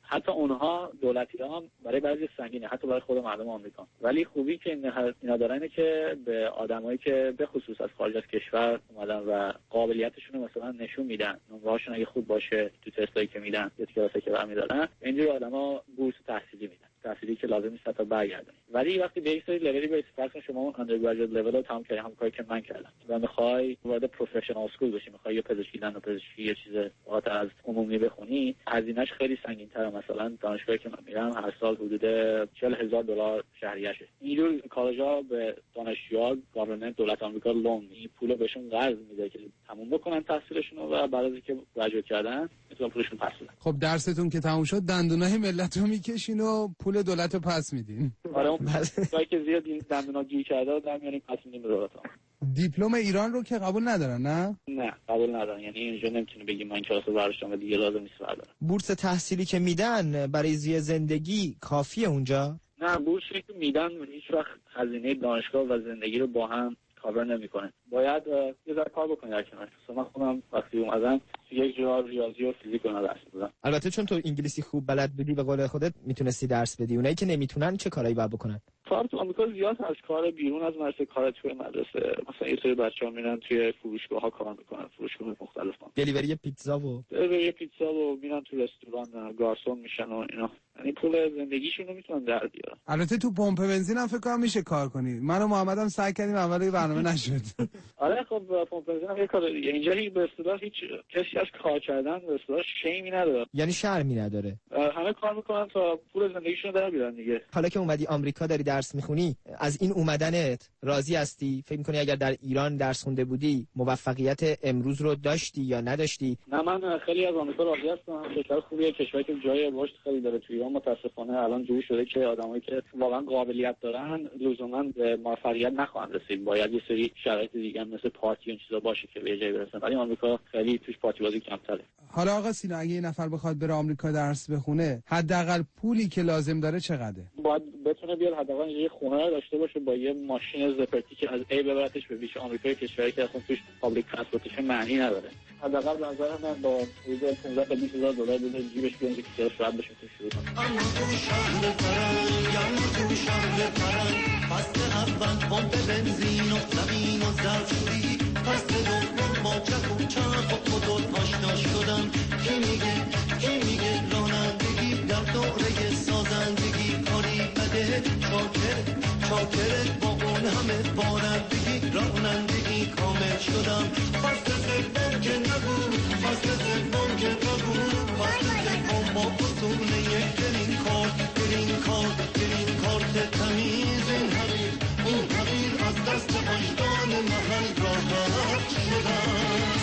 حتی اونها دولتی‌ها هم برای بعضی سنگینه، حتی برای خود مردم آمریکا. ولی خوبی که اینا دارن اینه که به آدمایی که به خصوص از خارج از کشور اومدن و قابلیتشون رو مثلا نشون میدن، نمره‌هاشون اگه خوب باشه تو تستایی که میدن یا کلاسایی که برمی‌دارن، اینجوری آدما بورس تحصیلی میدن، تحصیلی که لازم نیست تا برگردونی. ولی وقتی به یک سری لولی برسی، فرض شما اون اندرگراجویت لول رو تمام کردی، هم کاری که من کردم، و میخوای وارد پروفشنال اسکول بشی، میخوای یا پزشکی دندون پزشکی یا چیز واقعا از عمومی بخونی، هزینه‌اش خیلی سنگین‌تره. مثلا دانشگاهی که من میرم هر سال حدود چهل هزار دلار شهریه‌شه. اینجور کالج‌ها به دانشجوها گاورنمنت دولت آمریکا لون این پولو بهشون قرض میده که تموم بکنن تحصیلشون و بعد از اینکه گریجویت کردن میتونن پولشون پس بدن. خب درستون که تموم شد دندونای ملت رو میکشین و پول دولت رو پس میدین. آره اون جایی که زیاد این دندونا گیر کرده در میاریم پس میدیم به دولت. دیپلم ایران رو که قبول ندارن نه؟ نه قبول ندارن، یعنی اینجا نمیتونه بگی من کلاسو برداشتم و دیگه لازم نیست بردارم. بورس تحصیلی که میدن برای زی زندگی کافیه اونجا؟ نه بورسی که میدن هیچ وقت هزینه دانشگاه و زندگی رو با هم کاور نمیکنه. باید یه ذره کار بکنی در کنارش. مثلا خودم وقتی اومدم یک جا ریاضی و فیزیک رو درس دادم. البته چون تو انگلیسی خوب بلد بودی به قول خودت میتونستی درس بدی. اونایی که نمیتونن چه کارایی باید بکنن؟ کار تو آمریکا زیاد از کار بیرون از مدرسه، کار توی مدرسه. مثلا یه سری بچه‌ها میرن توی فروشگاه‌ها کار میکنن، فروشگاه مختلف. دلیوری پیتزا و دلیوری پیتزا و میرن تو رستوران گارسون میشن و اینا. یعنی پول زندگیشون رو میتونن در بیارن. البته تو پمپ بنزین هم فکر کنم میشه کار کنی. من و محمدم سعی کردیم اول برنامه نشد. آره خب پمپ بنزین هم یه کار اینجا هیچ به اصطلاح هیچ کسی از کار کردن به اصطلاح شیمی نداره. یعنی شرمی نداره. همه کار میکنن تا پول زندگیشون رو در بیارن دیگه. حالا که اومدی آمریکا داری درس میخونی، از این اومدنت راضی هستی؟ فکر میکنی اگر در ایران درس خونده بودی موفقیت امروز رو داشتی یا نداشتی؟ نه من خیلی از آمریکا راضی هستم. کشور خوبیه، کشوری که جای رشد خیلی داره. تو ایران متاسفانه الان جوری شده که آدمایی که واقعا قابلیت دارن لزوما به موفقیت نخواهند رسید. باید یه سری شرایط دیگه مثل پارتی و این چیزا باشه که به جای برسن. ولی آمریکا خیلی توش پارتی بازی کمتره. حالا آقا سینا اگه یه نفر بخواد بره آمریکا درس بخونه، حداقل پولی که لازم داره چقدره؟ باید بتونه بیاد حداقل یه خونه داشته باشه با یه ماشین زپرتی که از ای ببرتش به بیش آمریکا، کشوری که اصلا توش پابلیک ترانسپورتیشن معنی نداره. حداقل به نظر من با حدود پانزده تا بیست هزار دلار بده جیبش بیاد که کلاس راحت بشه تو شروع کنه. اما تو شهر فرنگ، اما تو شهر فرنگ، فصل اول پمپ بنزین و زمین و ظرفشویی، فصل دوم با چک و چرخ و خودت آشنا شدم. کی میگه کی میگه رانندگی در دوره سازندگی کاری بده؟ شاکر شاکر با اون همه بارندگی رانندگی کامل شدم. فصل سوم که نگو، فصل سوم که نگو، فصل سوم با اصول یک گرین کارت، گرین کارت، گرین کارت تمیز. این حریر اون حریر از دست آشدان محل راحت شدم.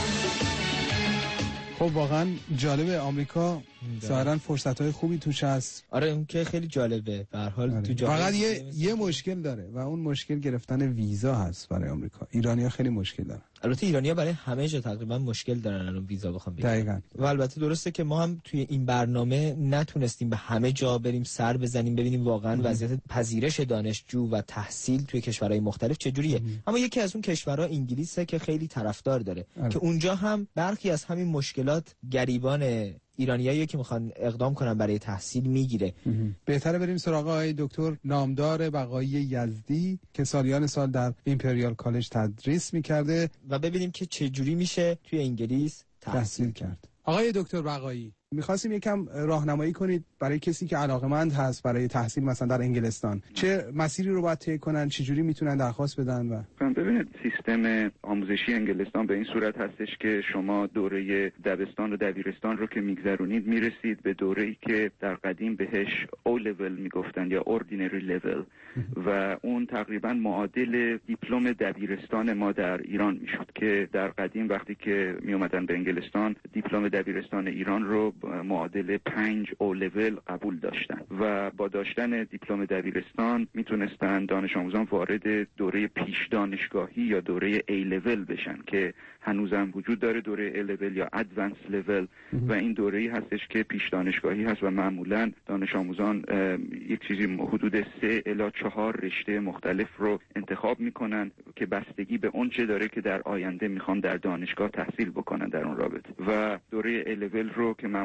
خب واقعا جالبه آمریکا، ظاهرا فرصت‌های خوبی توش هست. آره اون که خیلی جالبه. به هر حال آره. تو جامعه فقط یه یه مشکل داره و اون مشکل گرفتن ویزا هست برای آمریکا. ایرانی‌ها خیلی مشکل دارن. البته ایرانی‌ها برای همه جا تقریبا مشکل دارن الان ویزا بخوام بگیرن. دقیقاً. و البته درسته که ما هم توی این برنامه نتونستیم به همه جا بریم سر بزنیم ببینیم واقعا وضعیت پذیرش دانشجو و تحصیل توی کشورهای مختلف چجوریه. اما یکی از اون کشورها انگلیسه که خیلی طرفدار داره ام. که اونجا هم برخی از همین مشکلات گریبان ایرانیایی که میخوان اقدام کنن برای تحصیل میگیره. بهتره بریم سراغ آقای دکتر نامدار بقایی یزدی که سالیان سال در ایمپریال کالج تدریس میکرده و ببینیم که چه جوری میشه توی انگلیس تحصیل, تحصیل کرد. آقای دکتر بقایی میخواستیم یکم راهنمایی کنید برای کسی که علاقمند هست برای تحصیل مثلا در انگلستان، چه مسیری رو باید طی کنن، چه جوری میتونن درخواست بدن؟ و ببینید سیستم آموزشی انگلستان به این صورت هستش که شما دوره دبستان و دبیرستان رو که میگذرونید میرسید به دوره‌ای که در قدیم بهش او لول میگفتن یا اوردینری لول و اون تقریبا معادل دیپلم دبیرستان ما در ایران میشد که در قدیم وقتی که می اومدن به انگلستان دیپلم دبیرستان ایران رو معادل پنج او لول قبول داشتن و با داشتن دیپلم دبیرستان میتونستن دانش آموزان وارد دوره پیش دانشگاهی یا دوره ای لول بشن که هنوزم وجود داره، دوره ای لول یا ادوانس لول و این دوره‌ای هستش که پیش دانشگاهی هست و معمولا دانش آموزان یک چیزی حدود سه الی چهار رشته مختلف رو انتخاب میکنن که بستگی به اون چه داره که در آینده میخوان در دانشگاه تحصیل بکنن در اون رابطه. و دوره ای لول رو که معمولا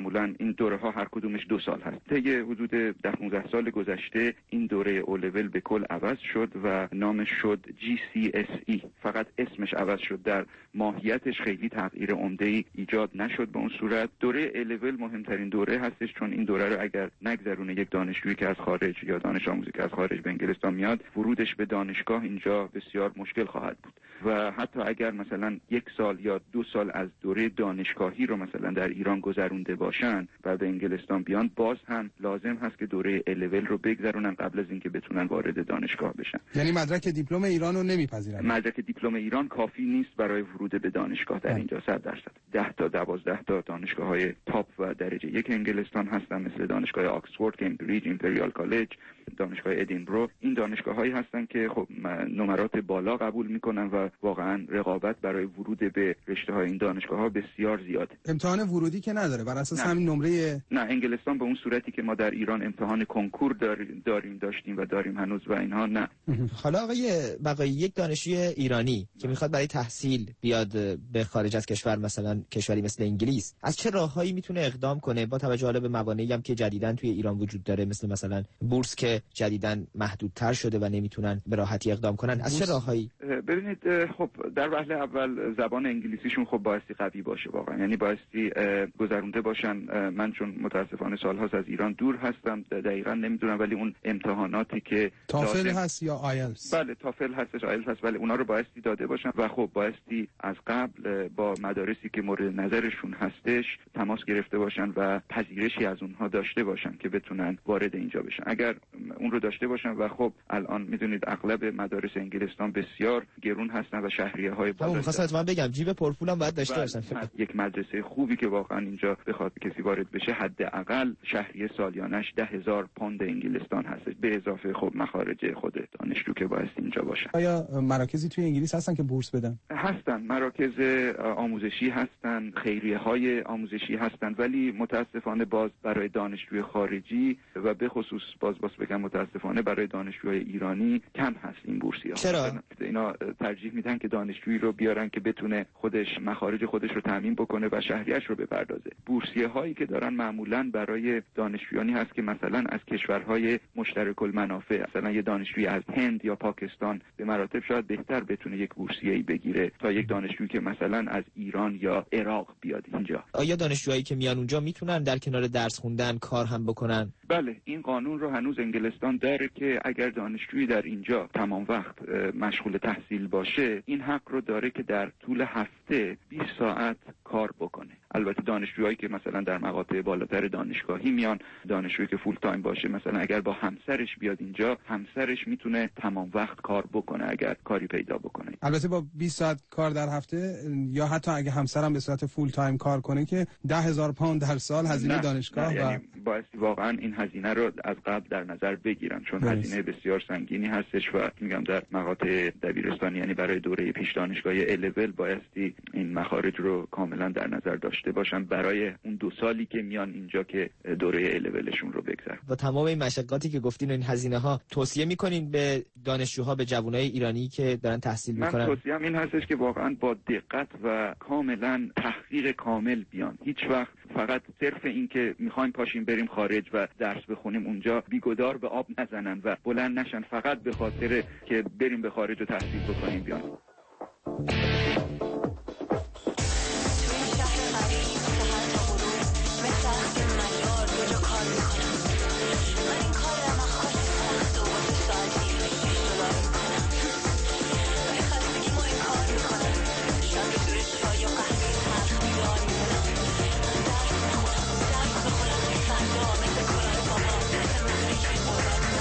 معمولا این دوره ها هر کدومش دو سال هست. طی حدود ده پانزده سال گذشته این دوره او لول به کل عوض شد و نامش شد جی سی اس ای. فقط اسمش عوض شد، در ماهیتش خیلی تغییر عمده‌ای ایجاد نشد به اون صورت. دوره ای لول مهمترین دوره هستش، چون این دوره رو اگر نگذرونه یک دانشجویی که از خارج یا دانش آموزی که از خارج به انگلستان میاد، ورودش به دانشگاه اینجا بسیار مشکل خواهد بود و حتی اگر مثلا یک سال یا دو سال از دوره دانشگاهی رو مثلا در ایران گذرونده باشن و به انگلستان بیان، باز هم لازم هست که دوره ای لول رو بگذرونن قبل از اینکه بتونن وارد دانشگاه بشن. یعنی مدرک دیپلم ایران رو نمیپذیرن. مدرک دیپلم ایران کافی نیست برای ورود به دانشگاه در اینجا. صد درصد ده تا دوازده تا دانشگاه‌های تاپ و درجه یک انگلستان هستن، مثل دانشگاه آکسفورد، کمبریج، ایمپریال کالج، دانشگاه ادینبرو. این دانشگاه‌هایی هستن که خب نمرات بالا قبول میکنن و واقعا رقابت برای ورود به رشته‌های این دانشگاه‌ها بسیار زیاده. امتحان ورودی که نداره بر اساس همین نمره. نه، انگلستان به اون صورتی که ما در ایران امتحان کنکور داریم داریم داشتیم و داریم هنوز و اینها نه. حالا آقای بقایی، یک دانشجوی ایرانی که میخواد برای تحصیل بیاد به خارج از کشور، مثلا کشوری مثل انگلیس، از چه راههایی میتونه اقدام کنه با توجه به موانعی هم که جدیداً توی ایران وجود داره، مثل مثلا بورس که جدیداً محدودتر شده و نمیتونن به راحتی اقدام کنن؟ از چه راههایی؟ ببینید، خب در وهله اول زبان انگلیسیشون خب بایستی قوی باشه واقعا، یعنی بایستی گذرونده باشن. من چون متاسفانه سال‌هاست از ایران دور هستم، دقیقاً نمیدونم، ولی اون امتحاناتی که تافل هست یا آیلتس؟ بله تافل هستش، آیلتس هست، ولی اونا رو بایستی داده باشن و خب بایستی از قبل با مدارسی که مورد نظرشون هستش تماس گرفته باشن و پذیرشی از اونها داشته باشن که بتونن وارد اینجا بشن. اگر اون رو داشته باشن و خب الان میدونید اغلب مدارس انگلستان بسیار گرون هستن و شهریه‌های بالا. می‌خواستم اتفاقا بگم جیب پرپولم باید داشته باشن. یک مدرسه خوبی که واقعا اینجا بخواد کسی وارد بشه، حداقل شهریه سالیانش ده هزار پوند انگلستان هست، به اضافه خب مخارج خود دانشجو که باید اینجا باشن. آیا مراکزی توی انگلیس هستن که بورس بدن؟ هستن، مراکز آموزشی هستن، خیریه‌های آموزشی هستن، ولی متاسفانه باز برای دانشجوی خارجی و به خصوص باز باز بگم متاسفانه برای دانشجوی ایرانی کم هست این بورسی‌ها. چرا؟ اینا ترجیح میدن که دانشجویی رو بیارن که بتونه خودش مخارج خودش رو تامین بکنه و شهریه‌اش رو بپردازه. بورسیه هایی که دارن معمولاً برای دانشجویانی هست که مثلا از کشورهای مشترک المنافع، مثلا یه دانشجوی از هند یا پاکستان به مراتب شاید بهتر بتونه یک بورسیه‌ای بگیره تا یک دانشجویی که مثلا از ایران یا عراق بیاد اینجا. آیا دانشجوهایی که میان اونجا میتونن در کنار درس خوندن کار هم بکنن؟ بله، این قانون رو هنوز انگلستان داره که اگر دانشجویی در اینجا تمام وقت مشغول تحصیل باشه، این حق رو داره که در طول هفته بیست ساعت کار بکنه. البته دانشجوهایی که مثلا در مقاطع بالاتر دانشگاهی میان، دانشجویی که فول تایم باشه، مثلا اگر با همسرش بیاد اینجا، همسرش میتونه تمام وقت کار بکنه اگر کاری پیدا بکنه. البته با بیست ساعت کار در هفته، یا حتی اگه همسرم به صورت فول تایم کار کنه که ده هزار پوند در سال هزینه نه، دانشگاه نه، و یعنی بایستی واقعا این هزینه رو از قبل در نظر بگیرن، چون درست. هزینه بسیار سنگینی هستش و میگم در مقاطع دبیرستانی، یعنی برای دوره پیش دانشگاهی ای لول بایستی این مخارج رو کاملا در نظر داشته باشن برای اون دو سالی که میان اینجا که دوره ای لولشون رو بگذرن. با تمام این مشقاتی که گفتین و این هزینه ها، توصیه میکنین به دانشجوها، به جوانای ایرانی که دارن تحصیل میکنن؟ من توصیه‌ام این هستش که واقعا با دقت و کاملا تحقیق کامل بیان. هیچ وقت فقط صرف این که میخوایم پاشیم بریم خارج و درس بخونیم اونجا بیگدار به آب نزنن و بلند نشن فقط به خاطر که بریم به خارج و تحصیل بکنیم بیان.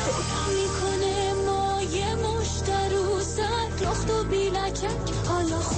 میکنه مایه مشترو سر لخت و بیلکک حالا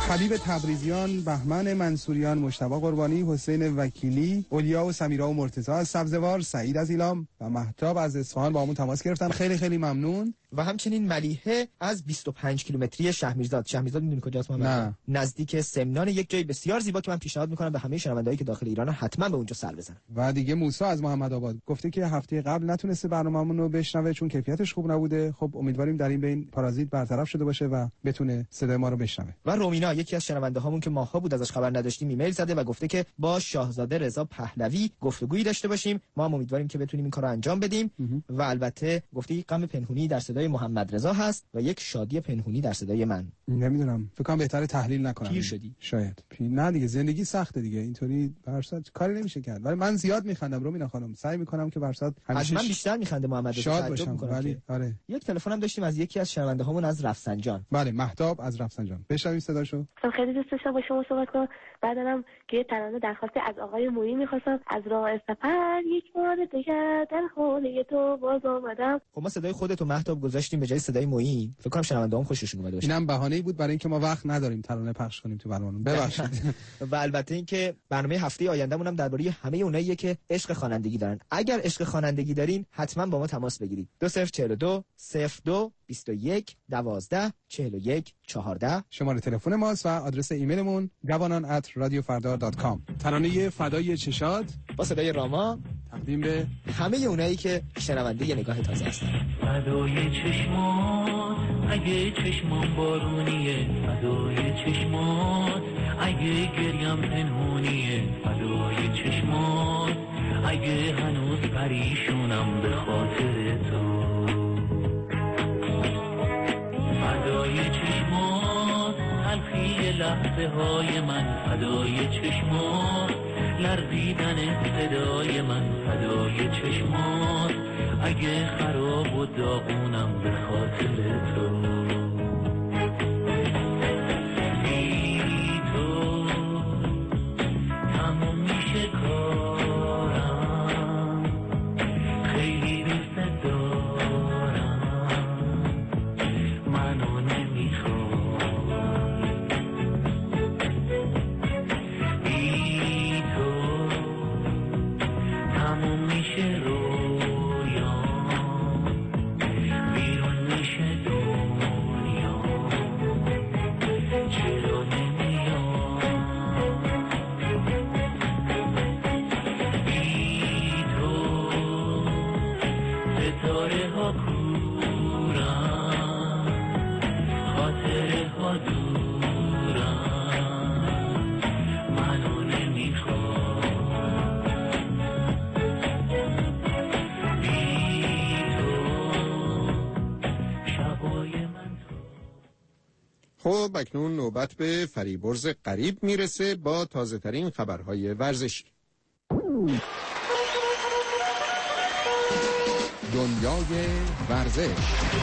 حبیب تبریزیان، بهمن منصوریان، مجتبی قربانی، حسین وکیلی، اولیا و سمیرا و مرتضی از سبزوار، سعید از ایلام و مهتاب از اصفهان با همون تماس گرفتن. خیلی خیلی ممنون. و همچنین ملیحه از بیست و پنج کیلومتری شهرمیرزاد. شهرمیرزاد میدونی کجاست محمد؟ نه. نزدیک سمنان، یک جای بسیار زیبا که من پیشنهاد میکنم به همه شنوندهایی که داخل ایران حتما به اونجا سر بزنن. و دیگه موسی از محمد آباد گفته که هفته قبل نتونسته برنامه‌مون رو بشنوه چون کیفیتش خوب نبوده. خب امیدواریم در این بین پارازیت برطرف شده باشه و بتونه صدای ما رو بشنوه. و رومینا یکی از شنونده هامون که ماها بود ازش خبر نداشتیم ایمیل زده و گفته که با شاهزاده رضا پهلوی گفتگویی داشته باشیم. ما هم امیدواریم که بتونیم این کارو انجام بدیم. امه. و البته گفته یک غم پنهونی در صدای محمد رضا هست و یک شادی پنهونی در صدای من. نمیدونم، فکر کنم بهتره تحلیل نکنم. پیر شدی شاید. پیر نه دیگه، زندگی سخته دیگه، اینطوری برصد کاری نمیشه کرد. ولی من زیاد میخندم رومینا خانم، سعی میکنم که برصد همیشه من بیشتر میخنده محمد رضا، شاد باشم. ولی آره. یک تلفن هم داشتیم از یکی از شنونده هامون از رفسنجان. بله، مهتاب از رفسنجان. بشنویم صداشو. خیلی دوست داشتم با شما صحبت کنم. بعدم که یه ترانه درخواست از آقای مویی می‌خواستم، از راه سفر یک بار دیگر در خانه تو باز آمدم. خب ما صدای خودت و مهتاب گذاشتیم به جای صدای مویی. فکر کنم شنونده‌ام خوششون اومده باشه. اینم بهانه‌ای بود برای اینکه ما وقت نداریم ترانه پخش کنیم تو برنامه. ببخشید. و البته اینکه برنامه هفته آیندهمون هم درباره همه اوناییه که عشق خوانندگی دارن. اگر عشق خوانندگی دارین حتما با ما تماس بگیرید. دو صفر چهار دو صفر دو بیست و یک دوازده چهل و یک چهارده شماره تلفن ماست و آدرس ایمیلمون جوانان ات رادیو فردا دات کام. ترانه فدای چشات با صدای راما تقدیم به همه اونایی که شنونده ی نگاه تازه هستن. فدای چشمات اگه چشمام بارونیه، فدای چشمات اگه گریم پنهونیه، فدای چشمات اگه هنوز پریشونم به خاطر تو، فدای چشمات تلخی لحظه های من، فدای چشمات لرزیدن صدای من، فدای چشمات اگه خراب و داغونم به خاطر تو، بی تو تموم میشه کارم، خیلی دوست دارم، منو نمیخوای، بی تو تموم میشه رویام، بیرون میشه دنیا، چرا نمیام، بی تو ستاره ها کورم، خاطره ها دورم، منو نمیخوای، بی تو شبای من. خب اکنون نوبت به فریبرز قریب میرسه با تازه ترین خبرهای ورزشی. دنیای ورزش.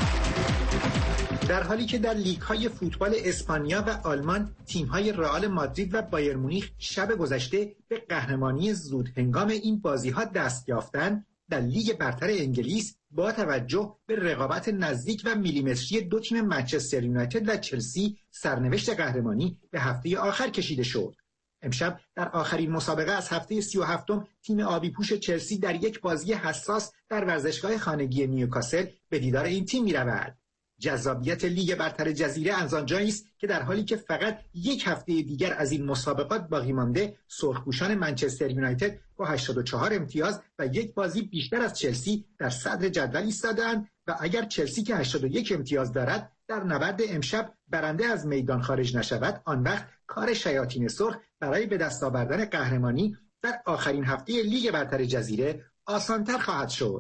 در حالی که در لیگ‌های فوتبال اسپانیا و آلمان تیم‌های رئال مادرید و بایر مونیخ شب گذشته به قهرمانی زود هنگام این بازی‌ها دست یافتند، در لیگ برتر انگلیس با توجه به رقابت نزدیک و میلیمتری دو تیم منچستر یونایتد و چلسی سرنوشت قهرمانی به هفته آخر کشیده شد. امشب در آخرین مسابقه از هفته سی و هفتم تیم آبی پوش چلسی در یک بازی حساس در ورزشگاه خانگی نیوکاسل به دیدار این تیم می‌رود. جذابیت لیگ برتر جزیره از آنجایی است که در حالی که فقط یک هفته دیگر از این مسابقات باقی مانده، سرخپوشان منچستر یونایتد با هشتاد و چهار امتیاز و یک بازی بیشتر از چلسی در صدر جدول ایستاده‌اند و اگر چلسی که هشتاد و یک امتیاز دارد در نبرد امشب برنده از میدان خارج نشود، آن وقت کار شیاطین سرخ برای به دست آوردن قهرمانی در آخرین هفته لیگ برتر جزیره آسان‌تر خواهد شد.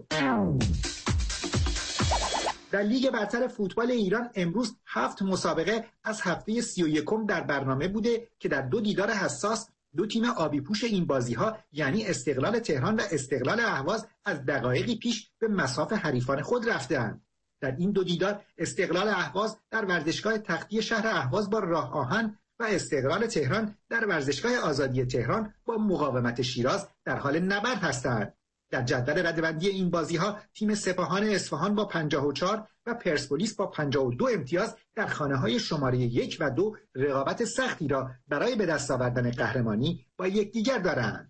در لیگ برتر فوتبال ایران امروز هفت مسابقه از هفته سی و یکم در برنامه بوده که در دو دیدار حساس دو تیم آبی پوش این بازی‌ها یعنی استقلال تهران و استقلال اهواز از دقایقی پیش به مصاف حریفان خود رفتند. در این دو دیدار استقلال اهواز در ورزشگاه تختی شهر اهواز با راه آهن و استقلال تهران در ورزشگاه آزادی تهران با مقاومت شیراز در حال نبرد هستند. در جدول رده‌بندی این بازی‌ها تیم سپاهان اصفهان با پنجاه و چهار و پرسپولیس با پنجاه و دو امتیاز در خانه‌های شماره یک و دو رقابت سختی را برای به دست آوردن قهرمانی با یکدیگر دارند.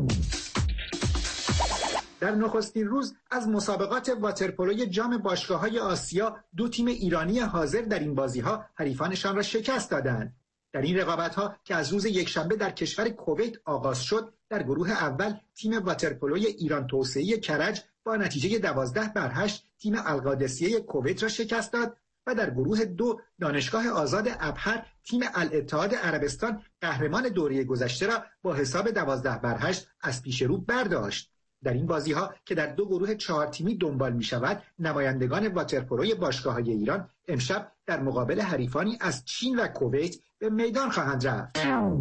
در نخستین روز از مسابقات واترپولوی جام باشگاه‌های آسیا دو تیم ایرانی حاضر در این بازی‌ها حریفانشان را شکست دادند. در این رقابت‌ها که از روز یکشنبه در کشور کویت آغاز شد، در گروه اول تیم واترپولوی ایران توسعه کرج با نتیجه دوازده بر هشت تیم القادسیه کویت را شکست داد و در گروه دو دانشگاه آزاد ابهر تیم الاتحاد عربستان قهرمان دوره گذشته را با حساب دوازده بر هشت از پیش رو برداشت. در این بازی‌ها که در دو گروه چهار تیمی دنبال می‌شود، نمایندگان واترپولوی باشگاه‌های ایران امشب در مقابل حریفانی از چین و کویت به میدان خواهند رفت.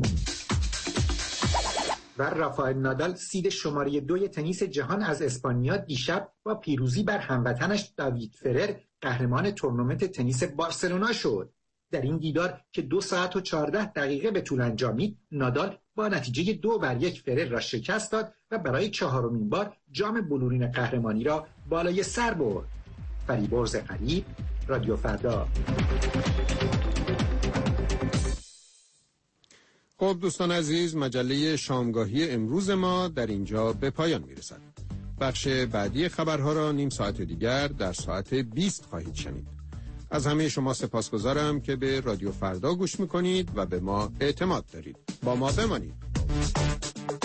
و رافائل نادال سید شماره دوی تنیس جهان از اسپانیا دیشب با پیروزی بر هموطنش داوید فرر قهرمان تورنمنت تنیس بارسلونا شد. در این دیدار که دو ساعت و چهارده دقیقه به طول انجامید، نادال با نتیجه دو بر یک فرر را شکست داد و برای چهارمین بار جام بلورین قهرمانی را بالای سر برد. فریبرز قریب، رادیو فردا. خب دوستان عزیز، مجله شامگاهی امروز ما در اینجا به پایان میرسد. بخش بعدی خبرها را نیم ساعت دیگر در ساعت بیست خواهید شنید. از همه شما سپاسگزارم که به رادیو فردا گوش میکنید و به ما اعتماد دارید. با ما بمانید.